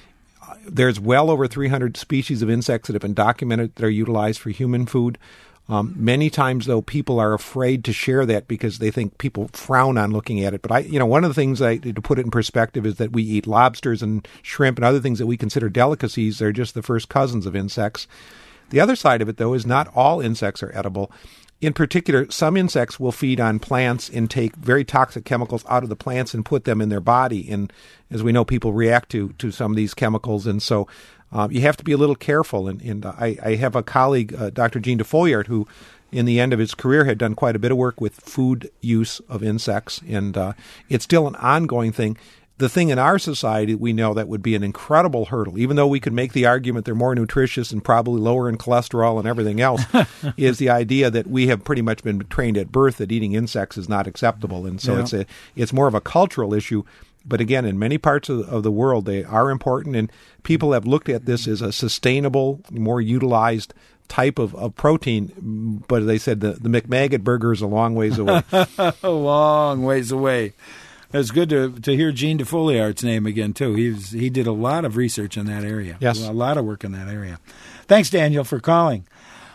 Speaker 2: There's well over 300 species of insects that have been documented that are utilized for human food. Many times, though, people are afraid to share that because they think people frown on looking at it. But one of the things to put it in perspective is that we eat lobsters and shrimp and other things that we consider delicacies. They're just the first cousins of insects. The other side of it, though, is not all insects are edible. In particular, some insects will feed on plants and take very toxic chemicals out of the plants and put them in their body. And as we know, people react to some of these chemicals. And so you have to be a little careful. And I have a colleague, Dr. Gene DeFoliart, who in the end of his career had done quite a bit of work with food use of insects. And it's still an ongoing thing. The thing in our society, we know that would be an incredible hurdle, even though we could make the argument they're more nutritious and probably lower in cholesterol and everything else, is the idea that we have pretty much been trained at birth that eating insects is not acceptable. And so it's more of a cultural issue. But again, in many parts of the world, they are important, and people have looked at this as a sustainable, more utilized type of protein. But as they said, the McMaggot burger is a long ways away.
Speaker 1: A long ways away. It's good to hear Gene DeFoliart's name again, too. He did a lot of research in that area.
Speaker 2: Yes.
Speaker 1: A lot of work in that area. Thanks, Daniel, for calling.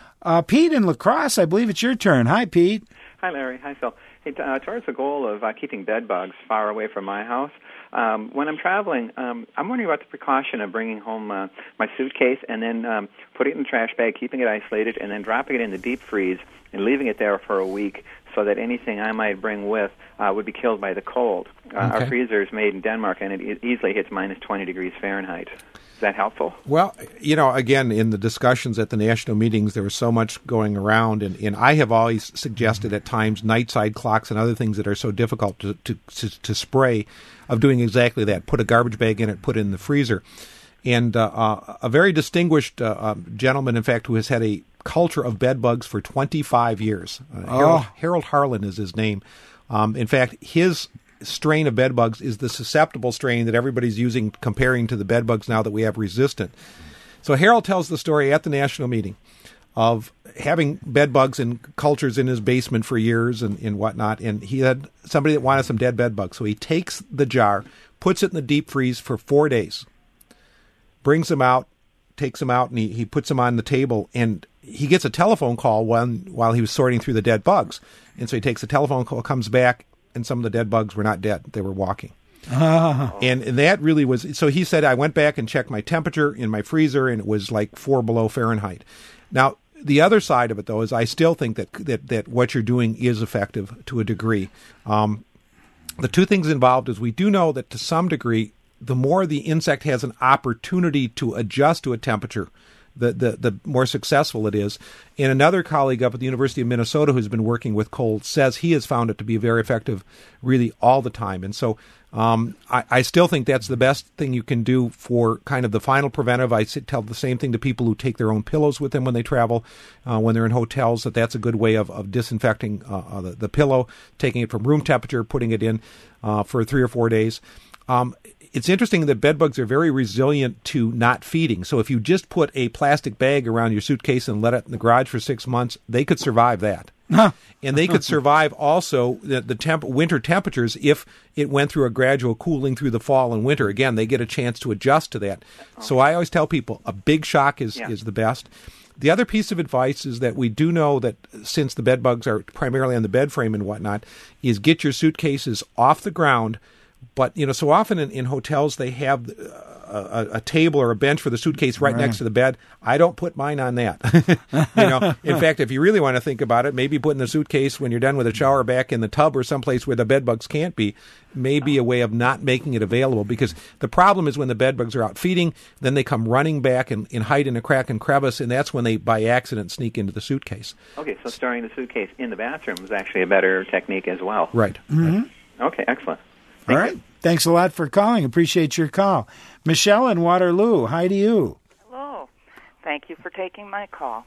Speaker 1: Pete in La Crosse, I believe it's your turn. Hi, Pete.
Speaker 16: Hi, Larry. Hi, Phil. Hey, towards the goal of keeping bed bugs far away from my house, when I'm traveling, I'm wondering about the precaution of bringing home my suitcase and then putting it in the trash bag, keeping it isolated, and then dropping it in the deep freeze and leaving it there for a week so that anything I might bring with would be killed by the cold. Our freezer is made in Denmark, and it easily hits minus 20 degrees Fahrenheit. Is that helpful?
Speaker 2: Well, again, in the discussions at the national meetings, there was so much going around, and I have always suggested at times night-side clocks and other things that are so difficult to spray, of doing exactly that. Put a garbage bag in it, put it in the freezer. And a very distinguished gentleman, in fact, who has had a culture of bed bugs for 25 years. Harold Harlan is his name. In fact, his strain of bed bugs is the susceptible strain that everybody's using, comparing to the bed bugs now that we have resistant. So Harold tells the story at the national meeting of having bed bugs and cultures in his basement for years and whatnot, and he had somebody that wanted some dead bed bugs. So he takes the jar, puts it in the deep freeze for 4 days, brings them out, takes them out, and he puts them on the table, and he gets a telephone call while he was sorting through the dead bugs. And so he takes a telephone call, comes back, and some of the dead bugs were not dead. They were walking. And that really was... So he said, I went back and checked my temperature in my freezer, and it was like 4 below Fahrenheit. Now, the other side of it, though, is I still think that what you're doing is effective to a degree. The two things involved is we do know that to some degree, the more the insect has an opportunity to adjust to a temperature, the more successful it is. And another colleague up at the University of Minnesota who's been working with cold says he has found it to be very effective really all the time. And so I still think that's the best thing you can do for kind of the final preventive. I tell the same thing to people who take their own pillows with them when they travel, when they're in hotels, that's a good way of disinfecting the pillow, taking it from room temperature, putting it in for 3 or 4 days. It's interesting that bed bugs are very resilient to not feeding. So if you just put a plastic bag around your suitcase and let it in the garage for 6 months, they could survive that. And they could survive also the winter temperatures if it went through a gradual cooling through the fall and winter. Again, they get a chance to adjust to that. So I always tell people a big shock is the best. The other piece of advice is that we do know that since the bed bugs are primarily on the bed frame and whatnot, is get your suitcases off the ground. But, so often in hotels they have a table or a bench for the suitcase right next to the bed. I don't put mine on that. In fact, if you really want to think about it, maybe putting the suitcase when you're done with a shower back in the tub or someplace where the bed bugs can't be may be a way of not making it available. Because the problem is when the bed bugs are out feeding, then they come running back and hide in a crack and crevice, and that's when they, by accident, sneak into the suitcase.
Speaker 16: Okay, so storing the suitcase in the bathroom is actually a better technique as well.
Speaker 2: Right.
Speaker 1: Mm-hmm.
Speaker 16: Okay, excellent.
Speaker 1: All right. Thanks a lot for calling. Appreciate your call. Michelle in Waterloo, hi to you.
Speaker 17: Hello. Thank you for taking my call.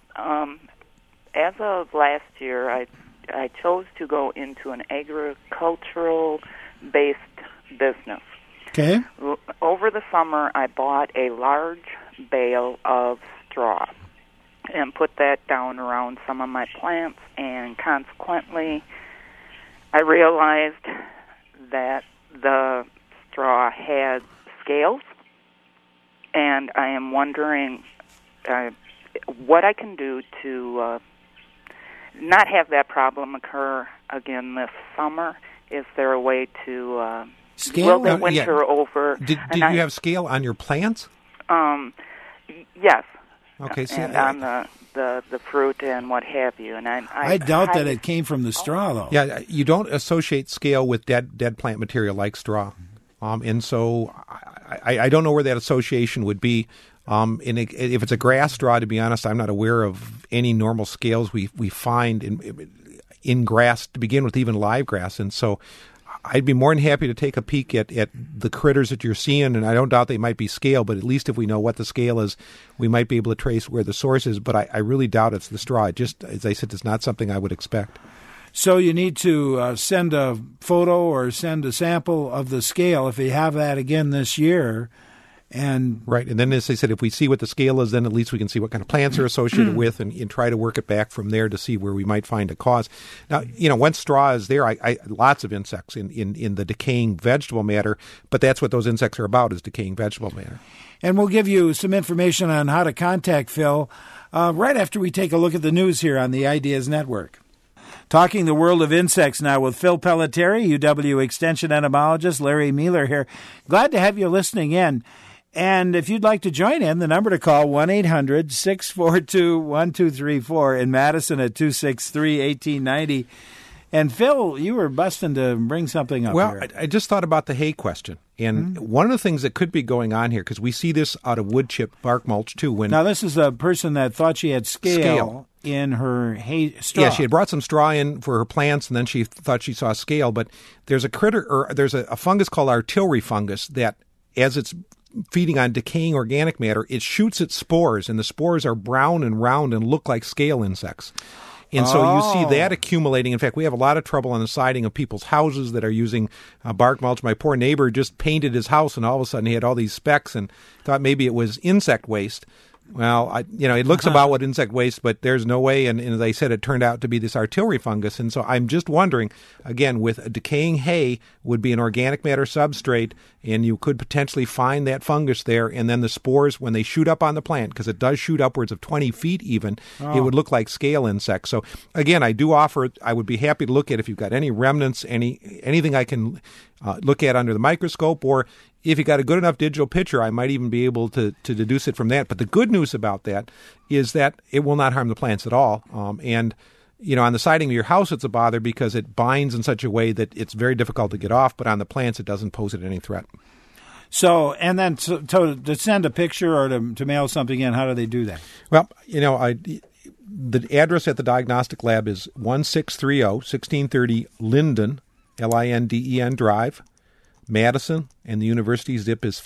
Speaker 17: As of last year, I chose to go into an agricultural-based business.
Speaker 1: Okay.
Speaker 17: Over the summer, I bought a large bale of straw and put that down around some of my plants, and consequently, I realized that the straw had scales, and I am wondering what I can do to not have that problem occur again this summer. Is there a way to
Speaker 2: scale?
Speaker 17: Will they winter over?
Speaker 2: Did you have scale on your plants?
Speaker 17: Yes.
Speaker 2: Okay, so
Speaker 17: and on the fruit and what have you, and
Speaker 1: I doubt that it came from the straw, though.
Speaker 2: Yeah, you don't associate scale with dead plant material like straw, and so I don't know where that association would be. If it's a grass straw, to be honest, I'm not aware of any normal scales we find in grass to begin with, even live grass, and so I'd be more than happy to take a peek at the critters that you're seeing, and I don't doubt they might be scale, but at least if we know what the scale is, we might be able to trace where the source is, but I really doubt it's the straw. It just, as I said, it's not something I would expect.
Speaker 1: So you need to send a photo or send a sample of the scale if you have that again this year.
Speaker 2: Right, and then as I said, if we see what the scale is, then at least we can see what kind of plants are associated with and try to work it back from there to see where we might find a cause. Now, once straw is there, I lots of insects in the decaying vegetable matter, but that's what those insects are about, is decaying vegetable matter.
Speaker 1: And we'll give you some information on how to contact Phil right after we take a look at the news here on the Ideas Network. Talking the world of insects now with Phil Pelletieri, UW Extension entomologist, Larry Mueller here. Glad to have you listening in. And if you'd like to join in, the number to call, 1-800-642-1234 in Madison at 263-1890. And Phil, you were busting to bring something up here.
Speaker 2: Well, I just thought about the hay question. And one of the things that could be going on here, because we see this out of wood chip bark mulch too.
Speaker 1: Now, this is a person that thought she had scale in her hay straw.
Speaker 2: Yeah, she had brought some straw in for her plants, and then she thought she saw scale. But there's a critter, or there's a fungus called artillery fungus that, as it's feeding on decaying organic matter, it shoots its spores, and the spores are brown and round and look like scale insects. And so you see that accumulating. In fact, we have a lot of trouble on the siding of people's houses that are using bark mulch. My poor neighbor just painted his house, and all of a sudden he had all these specks and thought maybe it was insect waste. Well, it looks about what insect waste, but there's no way. And as I said, it turned out to be this artillery fungus. And so I'm just wondering, again, with a decaying hay would be an organic matter substrate, and you could potentially find that fungus there. And then the spores, when they shoot up on the plant, because it does shoot upwards of 20 feet even, it would look like scale insects. So again, I would be happy to look at if you've got any remnants, anything I can look at under the microscope, or if you got a good enough digital picture, I might even be able to deduce it from that. But the good news about that is that it will not harm the plants at all. And on the siding of your house, it's a bother because it binds in such a way that it's very difficult to get off. But on the plants, it doesn't pose any threat.
Speaker 1: So, and then to send a picture or to mail something in, how do they do that?
Speaker 2: Well, the address at the diagnostic lab is 1630 1630 Linden, Linden Drive, Madison, and the university zip is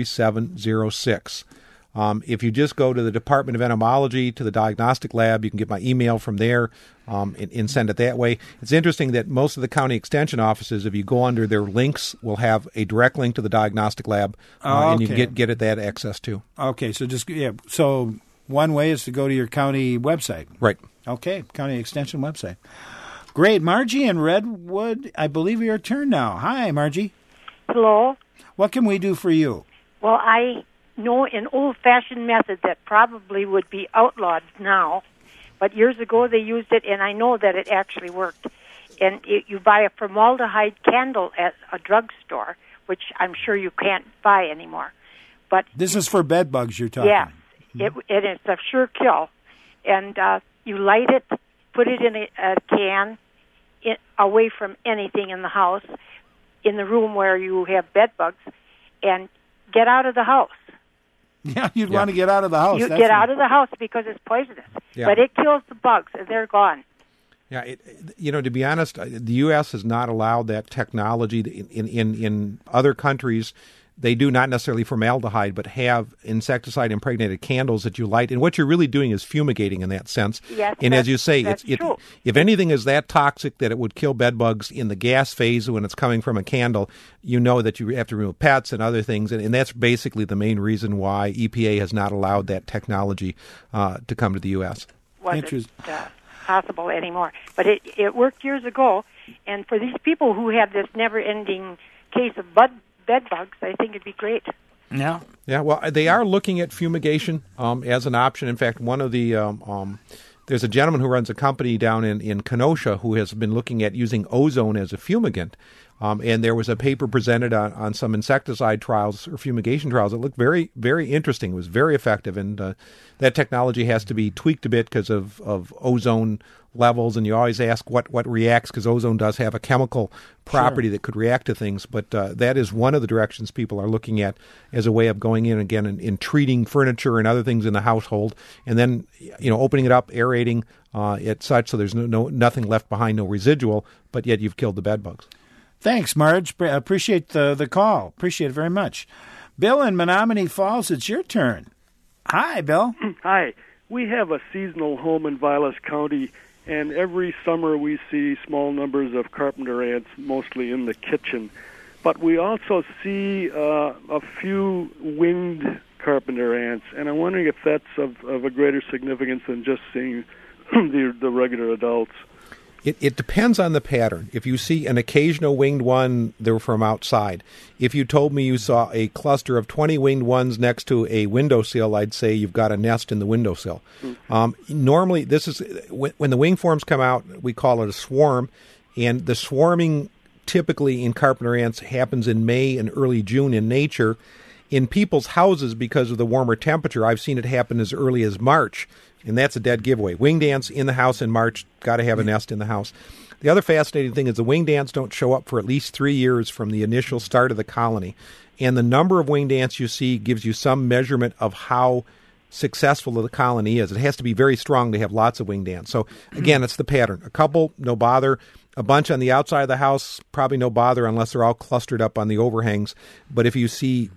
Speaker 2: 53706. If you just go to the Department of Entomology, to the diagnostic lab, you can get my email from there and send it that way. It's interesting that most of the county extension offices, if you go under their links, will have a direct link to the diagnostic lab, and you can get at that access too.
Speaker 1: Okay, so so one way is to go to your county website.
Speaker 2: Right.
Speaker 1: Okay, county extension website. Great. Margie in Redwood, I believe your turn now. Hi, Margie.
Speaker 18: Hello.
Speaker 1: What can we do for you?
Speaker 18: Well, I know an old-fashioned method that probably would be outlawed now, but years ago they used it, and I know that it actually worked. And you buy a formaldehyde candle at a drugstore, which I'm sure you can't buy anymore. But
Speaker 1: this is for bed bugs you're talking.
Speaker 18: Yeah, it's a sure kill. And you light it, put it in a can, away from anything in the house, in the room where you have bed bugs, and get out of the house.
Speaker 1: Yeah, you'd want to get out of the house.
Speaker 18: You get out of the house because it's poisonous.
Speaker 2: Yeah.
Speaker 18: But it kills the bugs, and they're gone.
Speaker 2: Yeah, to be honest, the U.S. has not allowed that technology. In other countries, they do not necessarily formaldehyde, but have insecticide-impregnated candles that you light. And what you're really doing is fumigating in that sense.
Speaker 18: Yes,
Speaker 2: and as you say,
Speaker 18: true.
Speaker 2: If anything is that toxic that it would kill bed bugs in the gas phase when it's coming from a candle, you know that you have to remove pets and other things. And that's basically the main reason why EPA has not allowed that technology to come to the U.S.
Speaker 18: Wasn't possible anymore. But it worked years ago. And for these people who have this never-ending case of bed bugs, I think it'd be great.
Speaker 1: Yeah.
Speaker 2: Yeah, well, they are looking at fumigation as an option. In fact, one of the there's a gentleman who runs a company down in Kenosha who has been looking at using ozone as a fumigant. And there was a paper presented on some insecticide trials or fumigation trials that looked very, very interesting. It was very effective, and that technology has to be tweaked a bit because of ozone levels, and you always ask what reacts, because ozone does have a chemical property that could react to things. But that is one of the directions people are looking at as a way of going in again and treating furniture and other things in the household, and then opening it up, aerating it such so there's nothing left behind, no residual, but yet you've killed the bed bugs.
Speaker 1: Thanks, Marge. Appreciate the call. Appreciate it very much. Bill in Menominee Falls, it's your turn. Hi, Bill.
Speaker 19: Hi. We have a seasonal home in Vilas County, and every summer we see small numbers of carpenter ants, mostly in the kitchen. But we also see a few winged carpenter ants, and I'm wondering if that's of a greater significance than just seeing the regular adults.
Speaker 2: It depends on the pattern. If you see an occasional winged one, they're from outside. If you told me you saw a cluster of 20 winged ones next to a windowsill, I'd say you've got a nest in the windowsill. Normally, this is when the wing forms come out, we call it a swarm, and the swarming typically in carpenter ants happens in May and early June in nature. In people's houses, because of the warmer temperature, I've seen it happen as early as March. And that's a dead giveaway. Winged ants in the house in March, got to have a nest in the house. The other fascinating thing is the winged ants don't show up for at least 3 years from the initial start of the colony. And the number of winged ants you see gives you some measurement of how successful the colony is. It has to be very strong to have lots of winged ants. So, again, it's the pattern. A couple, no bother. A bunch on the outside of the house, probably no bother unless they're all clustered up on the overhangs. But if you see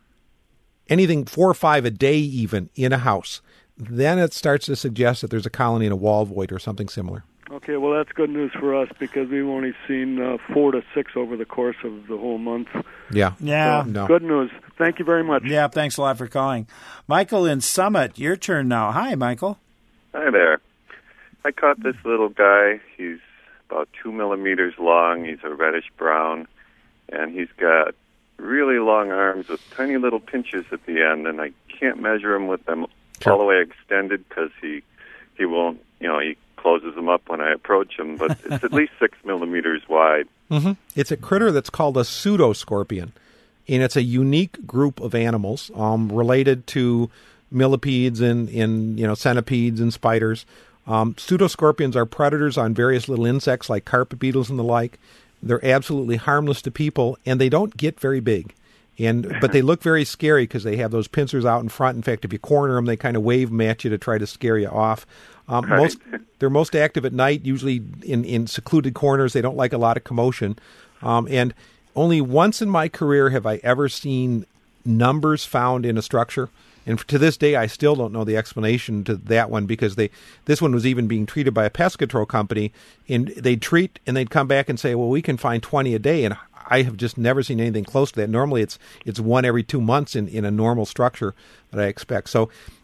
Speaker 2: anything 4 or 5 a day even in a house, then it starts to suggest that there's a colony in a wall void or something similar.
Speaker 19: Okay, well, that's good news for us because we've only seen 4 to 6 over the course of the whole month.
Speaker 2: Yeah.
Speaker 1: Yeah.
Speaker 19: So, good news. Thank you very much.
Speaker 1: Yeah, thanks a lot for calling. Michael in Summit, your turn now. Hi, Michael.
Speaker 20: Hi there. I caught this little guy. He's about 2 millimeters long. He's a reddish brown, and he's got really long arms with tiny little pinches at the end, and I can't measure him with them all the way extended because he won't, he closes them up when I approach him, but it's at least 6 millimeters wide.
Speaker 2: Mm-hmm. It's a critter that's called a pseudoscorpion, and it's a unique group of animals related to millipedes and centipedes and spiders. Pseudoscorpions are predators on various little insects like carpet beetles and the like. They're absolutely harmless to people, and they don't get very big. But they look very scary because they have those pincers out in front. In fact, if you corner them, they kind of wave them at you to try to scare you off. They're most active at night, usually in secluded corners. They don't like a lot of commotion. And only once in my career have I ever seen numbers found in a structure. And to this day, I still don't know the explanation to that one because this one was even being treated by a pest control company. And they'd treat and they'd come back and say, well, we can find 20 a day. And I have just never seen anything close to that. Normally, it's 1 every 2 months in a normal structure that I expect. So,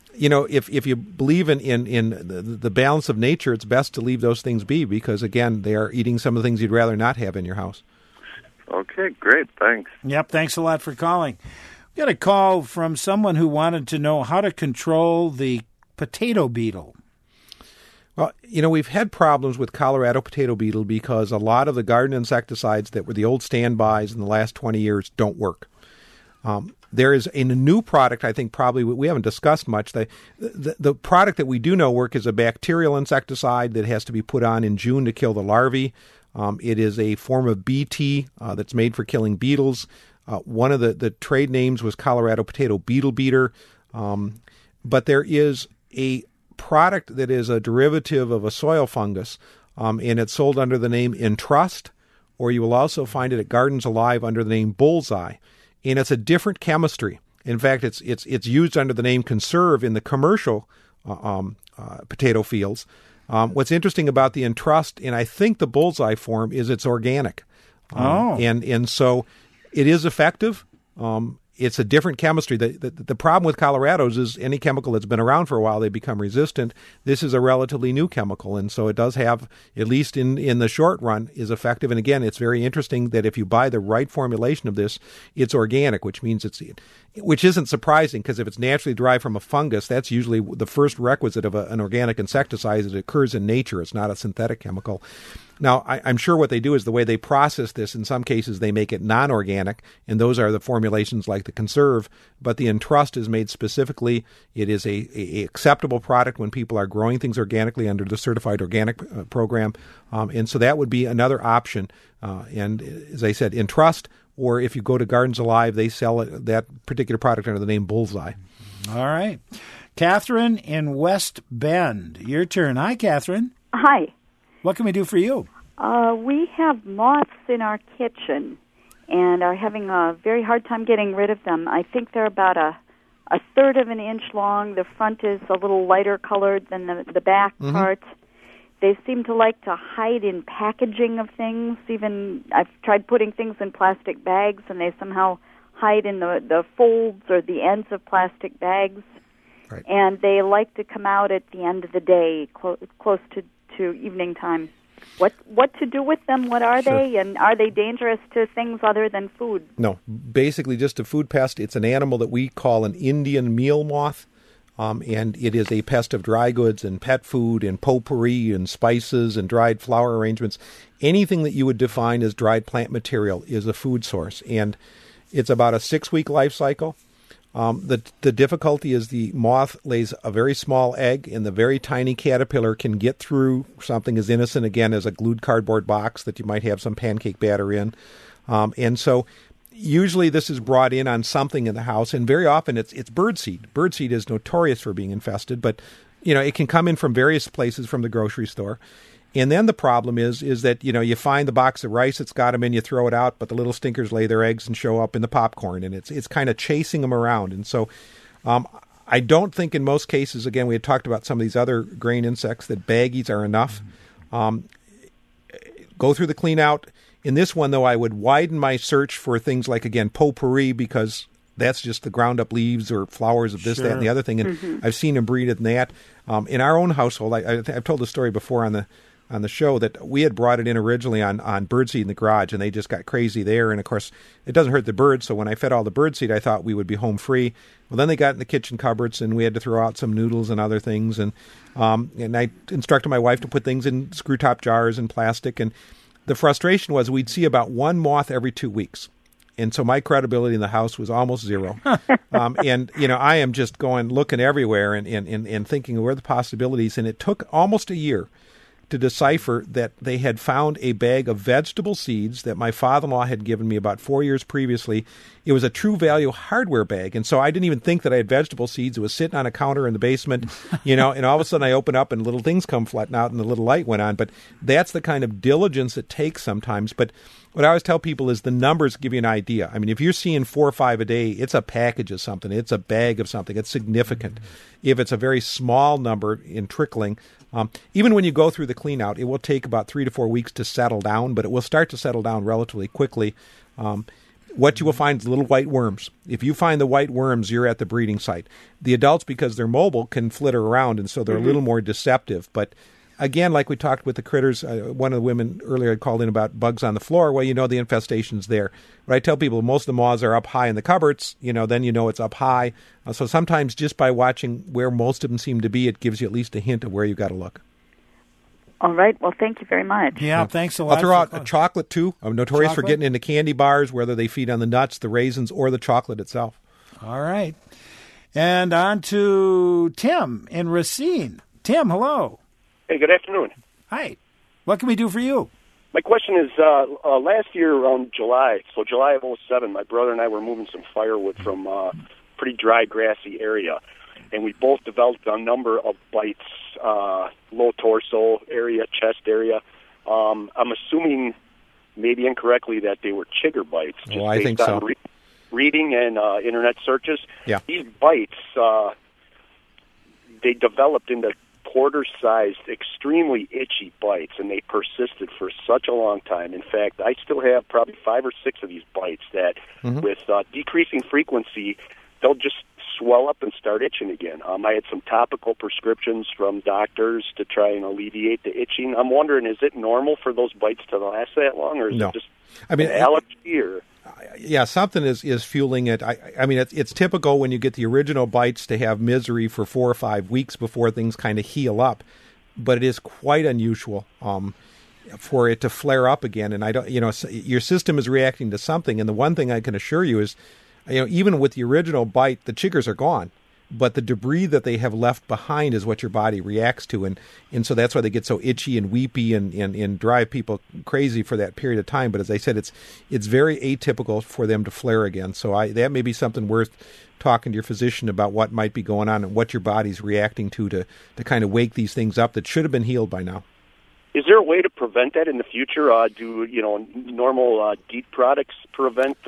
Speaker 2: if you believe in the balance of nature, it's best to leave those things be because, again, they are eating some of the things you'd rather not have in your house.
Speaker 20: Okay, great. Thanks.
Speaker 1: Yep, thanks a lot for calling. We got a call from someone who wanted to know how to control the potato beetle.
Speaker 2: Well, we've had problems with Colorado potato beetle because a lot of the garden insecticides that were the old standbys in the last 20 years don't work. There is a new product, I think probably we haven't discussed much. The product that we do know work is a bacterial insecticide that has to be put on in June to kill the larvae. It is a form of BT that's made for killing beetles. One of the trade names was Colorado Potato Beetle Beater. But there is a product that is a derivative of a soil fungus, and it's sold under the name Entrust, or you will also find it at Gardens Alive under the name Bullseye. and it's a different chemistry. In fact, it's used under the name Conserve in the commercial potato fields. What's interesting about the Entrust, and I think the Bullseye form, is it's organic. And so it is effective. It's a different chemistry. The problem with Colorado's is any chemical that's been around for a while, they become resistant. This is a relatively new chemical, and so it does have, at least in the short run, is effective. And again, it's very interesting that if you buy the right formulation of this, it's organic, which means which isn't surprising, because if it's naturally derived from a fungus, that's usually the first requisite of an organic insecticide. It occurs in nature. It's not a synthetic chemical. Now, I'm sure what they do is the way they process this, in some cases they make it non-organic, and those are the formulations like the Conserve, but the Entrust is made specifically. It is a acceptable product when people are growing things organically under the Certified Organic program, and so that would be another option. And as I said, Entrust, or if you go to Gardens Alive, they sell that particular product under the name Bullseye.
Speaker 1: All right. Catherine in West Bend, your turn. Hi, Catherine.
Speaker 21: Hi.
Speaker 1: What can we do for you?
Speaker 21: We have moths in our kitchen and are having a very hard time getting rid of them. I think they're about a third of an inch long. The front is a little lighter colored than the back part. They seem to like to hide in packaging of things. Even I've tried putting things in plastic bags, and they somehow hide in the folds or the ends of plastic bags.
Speaker 2: Right.
Speaker 21: And they like to come out at the end of the day, close to evening time. What to do with them? What are they? And are they dangerous to things other than food?
Speaker 2: No, basically just a food pest. It's an animal that we call an Indian meal moth, and it is a pest of dry goods and pet food and potpourri and spices and dried flower arrangements. Anything that you would define as dried plant material is a food source, and it's about a 6-week life cycle. The difficulty is the moth lays a very small egg, and the very tiny caterpillar can get through something as innocent, again, as a glued cardboard box that you might have some pancake batter in. And so usually this is brought in on something in the house, and very often it's birdseed. Birdseed is notorious for being infested, but it can come in from various places from the grocery store. And then the problem is that, you find the box of rice that's got them in, you throw it out, but the little stinkers lay their eggs and show up in the popcorn, and it's kind of chasing them around. And so I don't think in most cases, again, we had talked about some of these other grain insects, that baggies are enough. Go through the clean out. In this one, though, I would widen my search for things like, again, potpourri, because that's just the ground up leaves or flowers of this, that, and the other thing. And I've seen them breed in that. In our own household, I've told the story before on the show that we had brought it in originally on birdseed in the garage, and they just got crazy there. And, of course, it doesn't hurt the birds, so when I fed all the birdseed, I thought we would be home free. Well, then they got in the kitchen cupboards, and we had to throw out some noodles and other things. And I instructed my wife to put things in screw-top jars and plastic. And the frustration was we'd see about one moth every 2 weeks. And so my credibility in the house was almost zero. And, I am just looking everywhere and thinking, where are the possibilities? And it took almost a year to decipher that they had found a bag of vegetable seeds that my father-in-law had given me about 4 years previously. It was a True Value hardware bag, and so I didn't even think that I had vegetable seeds. It was sitting on a counter in the basement, and all of a sudden I open up and little things come flooding out and the little light went on. But that's the kind of diligence it takes sometimes. But what I always tell people is the numbers give you an idea. I mean, if you're seeing 4 or 5 a day, it's a package of something. It's a bag of something. It's significant. If it's a very small number in trickling, even when you go through the clean out, it will take about 3 to 4 weeks to settle down, but it will start to settle down relatively quickly. What you will find is little white worms. If you find the white worms, you're at the breeding site. The adults, because they're mobile, can flitter around, and so they're a little more deceptive. But again, like we talked with the critters, one of the women earlier had called in about bugs on the floor. Well, the infestation's there. But I tell people most of the moths are up high in the cupboards. Then it's up high. So sometimes just by watching where most of them seem to be, it gives you at least a hint of where you've got to look.
Speaker 21: All right. Well, thank you very much.
Speaker 1: Yeah, thanks a lot.
Speaker 2: I'll throw out a chocolate, too. I'm notorious for getting into candy bars, whether they feed on the nuts, the raisins, or the chocolate itself.
Speaker 1: All right. And on to Tim in Racine. Tim, hello.
Speaker 22: Hey, good afternoon.
Speaker 1: Hi. What can we do for you?
Speaker 22: My question is, last year around July, so July of 2007, my brother and I were moving some firewood from a pretty dry, grassy area, and we both developed a number of bites, low torso area, chest area. I'm assuming, maybe incorrectly, that they were chigger bites.
Speaker 2: I think so.
Speaker 22: reading and internet searches,
Speaker 2: Yeah.
Speaker 22: these bites, they developed into quarter-sized, extremely itchy bites, and they persisted for such a long time. In fact, I still have probably 5 or 6 of these bites that, with decreasing frequency, they'll just swell up and start itching again. I had some topical prescriptions from doctors to try and alleviate the itching. I'm wondering, is it normal for those bites to last that long, or is
Speaker 2: No.
Speaker 22: it just
Speaker 2: I mean,
Speaker 22: an allergy? Or
Speaker 2: yeah, something is fueling it. I mean, it's typical when you get the original bites to have misery for 4 or 5 weeks before things kind of heal up, but it is quite unusual for it to flare up again. And I don't, your system is reacting to something. And the one thing I can assure you is, even with the original bite, the chiggers are gone, but the debris that they have left behind is what your body reacts to. And so that's why they get so itchy and weepy and drive people crazy for that period of time. But as I said, it's very atypical for them to flare again. So that may be something worth talking to your physician about what might be going on and what your body's reacting to kind of wake these things up that should have been healed by now.
Speaker 22: is there a way to prevent that in the future? Do normal DEET products prevent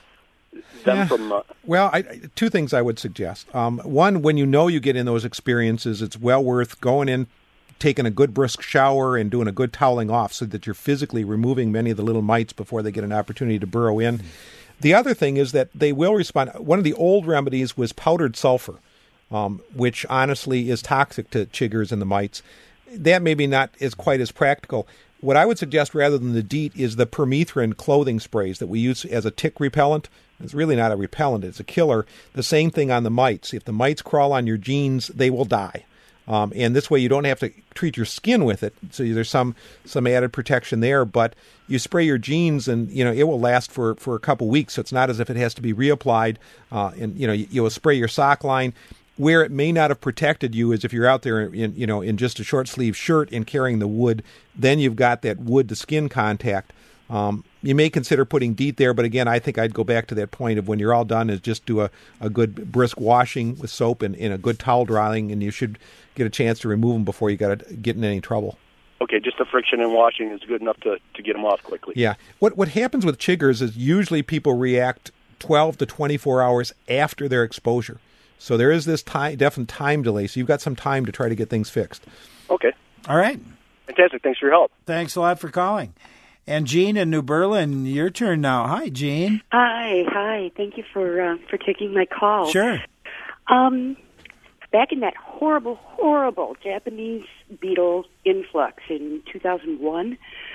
Speaker 22: them from?
Speaker 2: Well, two things I would suggest. One, when you get in those experiences, it's well worth going in, taking a good brisk shower and doing a good toweling off so that you're physically removing many of the little mites before they get an opportunity to burrow in. Mm-hmm. The other thing is that they will respond. One of the old remedies was powdered sulfur, which honestly is toxic to chiggers and the mites. That maybe not is quite as practical. What I would suggest rather than the DEET is the permethrin clothing sprays that we use as a tick repellent. It's really not a repellent, it's a killer. The same thing on the mites. If the mites crawl on your jeans, they will die. And this way you don't have to treat your skin with it. So there's some added protection there, but you spray your jeans and, it will last for a couple weeks. So it's not as if it has to be reapplied. And, you will spray your sock line. Where it may not have protected you is if you're out there in just a short sleeve shirt and carrying the wood, then you've got that wood to skin contact. You may consider putting DEET there, but again, I think I'd go back to that point of when you're all done is just do a good brisk washing with soap and a good towel drying, and you should get a chance to remove them before you got to get in any trouble.
Speaker 22: Okay, just the friction and washing is good enough to get them off quickly.
Speaker 2: Yeah. What happens with chiggers is usually people react 12 to 24 hours after their exposure. So there is this definite time delay, so you've got some time to try to get things fixed.
Speaker 22: Okay.
Speaker 1: All right.
Speaker 22: Fantastic. Thanks for your help.
Speaker 1: Thanks a lot for calling. And Jean in New Berlin, your turn now. Hi, Jean.
Speaker 3: Hi. Thank you for taking my call.
Speaker 1: Sure.
Speaker 3: Back in that horrible Japanese beetle influx in 2001,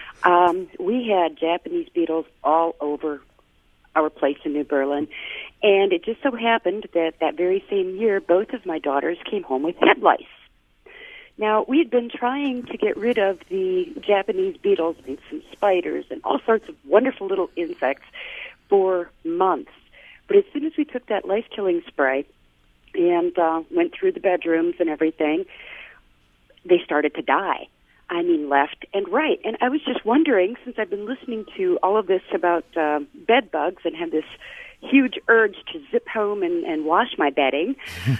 Speaker 3: we had Japanese beetles all over our place in New Berlin, and it just so happened that very same year, both of my daughters came home with head lice. Now, we had been trying to get rid of the Japanese beetles and some spiders and all sorts of wonderful little insects for months. But as soon as we took that lice-killing spray and went through the bedrooms and everything, they started to die. I mean, left and right. And I was just wondering, since I've been listening to all of this about bed bugs and have this huge urge to zip home and wash my bedding,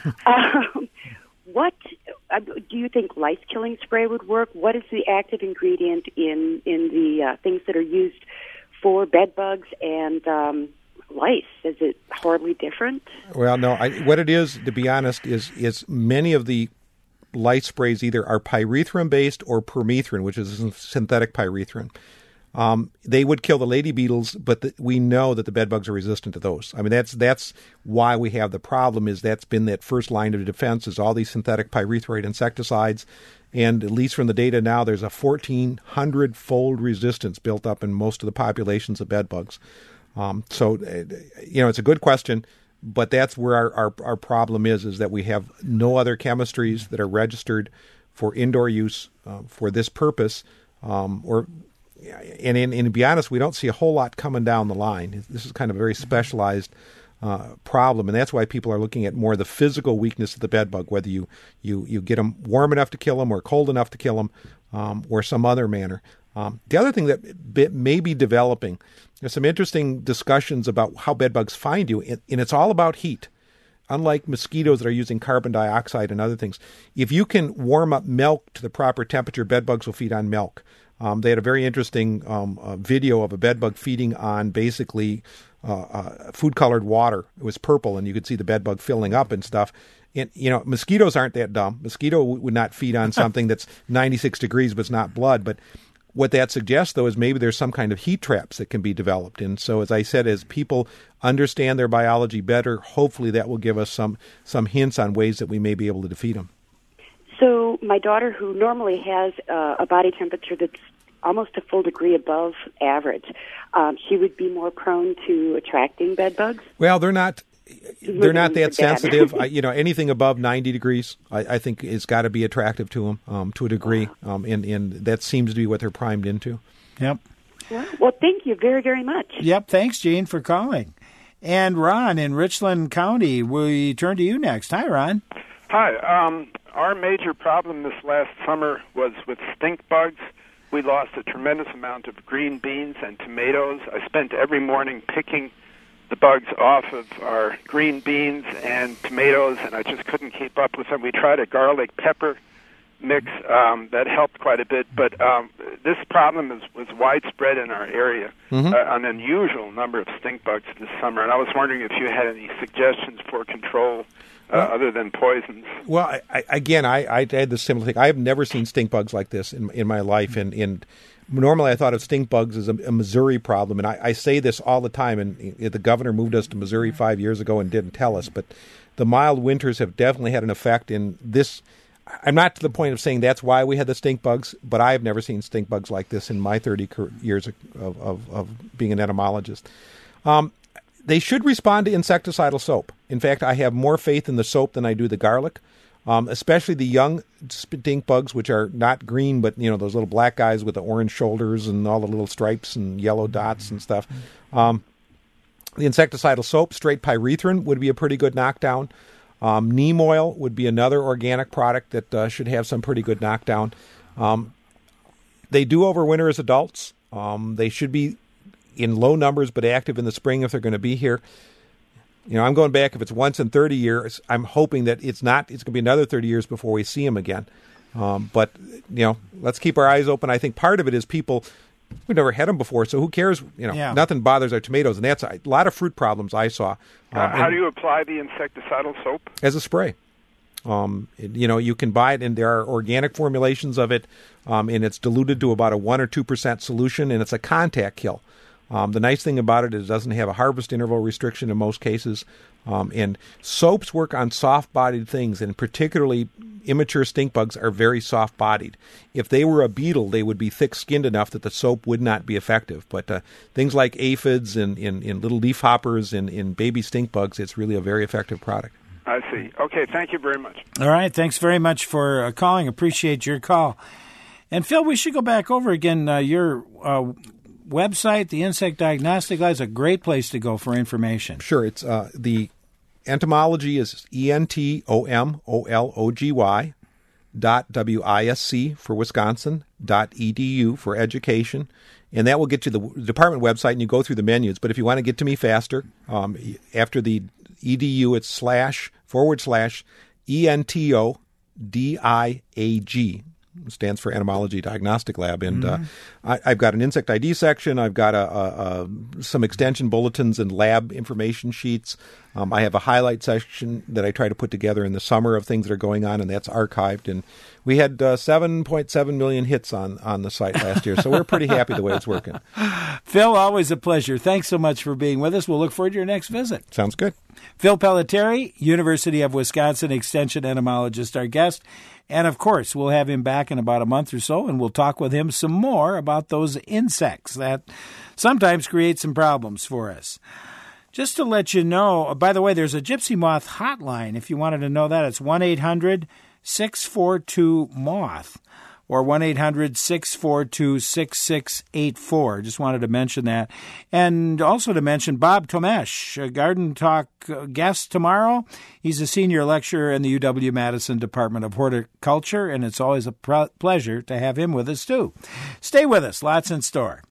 Speaker 3: what do you think lice-killing spray would work? What is the active ingredient in the things that are used for bed bugs and lice? Is it horribly different?
Speaker 2: Well, no. What it is, to be honest, is many of the lice sprays either are pyrethrum-based or permethrin, which is synthetic pyrethrin. They would kill the lady beetles, but we know that the bed bugs are resistant to those. I mean, that's why we have the problem. Is that's been that first line of defense is all these synthetic pyrethroid insecticides, and at least from the data now, there's a 1,400-fold resistance built up in most of the populations of bed bugs. So, it's a good question. But that's where our problem is that we have no other chemistries that are registered for indoor use for this purpose. And to be honest, we don't see a whole lot coming down the line. This is kind of a very specialized problem, and that's why people are looking at more the physical weakness of the bed bug, whether you get them warm enough to kill them or cold enough to kill them or some other manner. The other thing that may be developing, there's some interesting discussions about how bed bugs find you, and it's all about heat. Unlike mosquitoes that are using carbon dioxide and other things, if you can warm up milk to the proper temperature, bed bugs will feed on milk. They had a very interesting video of a bed bug feeding on basically food-colored water. It was purple, and you could see the bed bug filling up and stuff. And, mosquitoes aren't that dumb. Mosquito would not feed on something that's 96 degrees but it's not blood. But what that suggests, though, is maybe there's some kind of heat traps that can be developed. And so, as I said, as people understand their biology better, hopefully that will give us some hints on ways that we may be able to defeat them.
Speaker 3: So my daughter, who normally has a body temperature that's almost a full degree above average, she would be more prone to attracting bed bugs?
Speaker 2: Well, they're not that sensitive. Anything above 90 degrees, I think, has got to be attractive to them to a degree, and that seems to be what they're primed into.
Speaker 1: Yep.
Speaker 3: Well, thank you very, very much.
Speaker 1: Yep, thanks, Gene, for calling. And Ron in Richland County, we turn to you next. Hi, Ron.
Speaker 4: Hi. Our major problem this last summer was with stink bugs. We lost a tremendous amount of green beans and tomatoes. I spent every morning picking the bugs off of our green beans and tomatoes, and I just couldn't keep up with them. We tried a garlic pepper mix that helped quite a bit, but this problem was widespread in our area. An unusual number of stink bugs this summer, and I was wondering if you had any suggestions for control other than poisons.
Speaker 2: Well, I had this similar thing. I have never seen stink bugs like this in my life, and normally I thought of stink bugs as a Missouri problem, and I say this all the time, and the governor moved us to Missouri 5 years ago and didn't tell us, but the mild winters have definitely had an effect in this. I'm not to the point of saying that's why we had the stink bugs, but I have never seen stink bugs like this in my 30 years of being an entomologist. They should respond to insecticidal soap. In fact, I have more faith in the soap than I do the garlic, especially the young stink bugs, which are not green, but those little black guys with the orange shoulders and all the little stripes and yellow dots and stuff. The insecticidal soap, straight pyrethrin, would be a pretty good knockdown. Neem oil would be another organic product that should have some pretty good knockdown. They do overwinter as adults. They should be in low numbers but active in the spring if they're going to be here. I'm going back, if it's once in 30 years, I'm hoping that it's going to be another 30 years before we see them again. But let's keep our eyes open. I think part of it is we've never had them before, so who cares? Nothing bothers our tomatoes, and that's a lot of fruit problems I saw.
Speaker 4: How do you apply the insecticidal soap? As
Speaker 2: a spray. You can buy it, and there are organic formulations of it, and it's diluted to about a 1 or 2% solution, and it's a contact kill. The nice thing about it is it doesn't have a harvest interval restriction in most cases. And soaps work on soft-bodied things, and particularly immature stink bugs are very soft-bodied. If they were a beetle, they would be thick-skinned enough that the soap would not be effective. But things like aphids and little leafhoppers and baby stink bugs, it's really a very effective product.
Speaker 4: I see. Okay, thank you very much.
Speaker 1: All right, thanks very much for calling. Appreciate your call. And, Phil, we should go back over again your website, the Insect Diagnostic Lab, is a great place to go for information.
Speaker 2: Sure. It's the entomology is entomology.wisc for Wisconsin.edu for education. And that will get you the department website, and you go through the menus. But if you want to get to me faster, after the edu, it's //ENTODIAG. Stands for Entomology Diagnostic Lab, and I've got an insect ID section. I've got some extension bulletins and lab information sheets. I have a highlight section that I try to put together in the summer of things that are going on, and that's archived. And we had 7.7 million hits on the site last year, so we're pretty happy the way it's working.
Speaker 1: Phil, always a pleasure. Thanks so much for being with us. We'll look forward to your next visit.
Speaker 2: Sounds good.
Speaker 1: Phil Pelletieri, University of Wisconsin Extension entomologist, our guest. And, of course, we'll have him back in about a month or so, and we'll talk with him some more about those insects that sometimes create some problems for us. Just to let you know, by the way, there's a gypsy moth hotline. If you wanted to know that, it's 1-800-642-MOTH or 1-800-642-6684. Just wanted to mention that. And also to mention Bob Tomesh, a Garden Talk guest tomorrow. He's a senior lecturer in the UW-Madison Department of Horticulture, and it's always a pleasure to have him with us, too. Stay with us. Lots in store.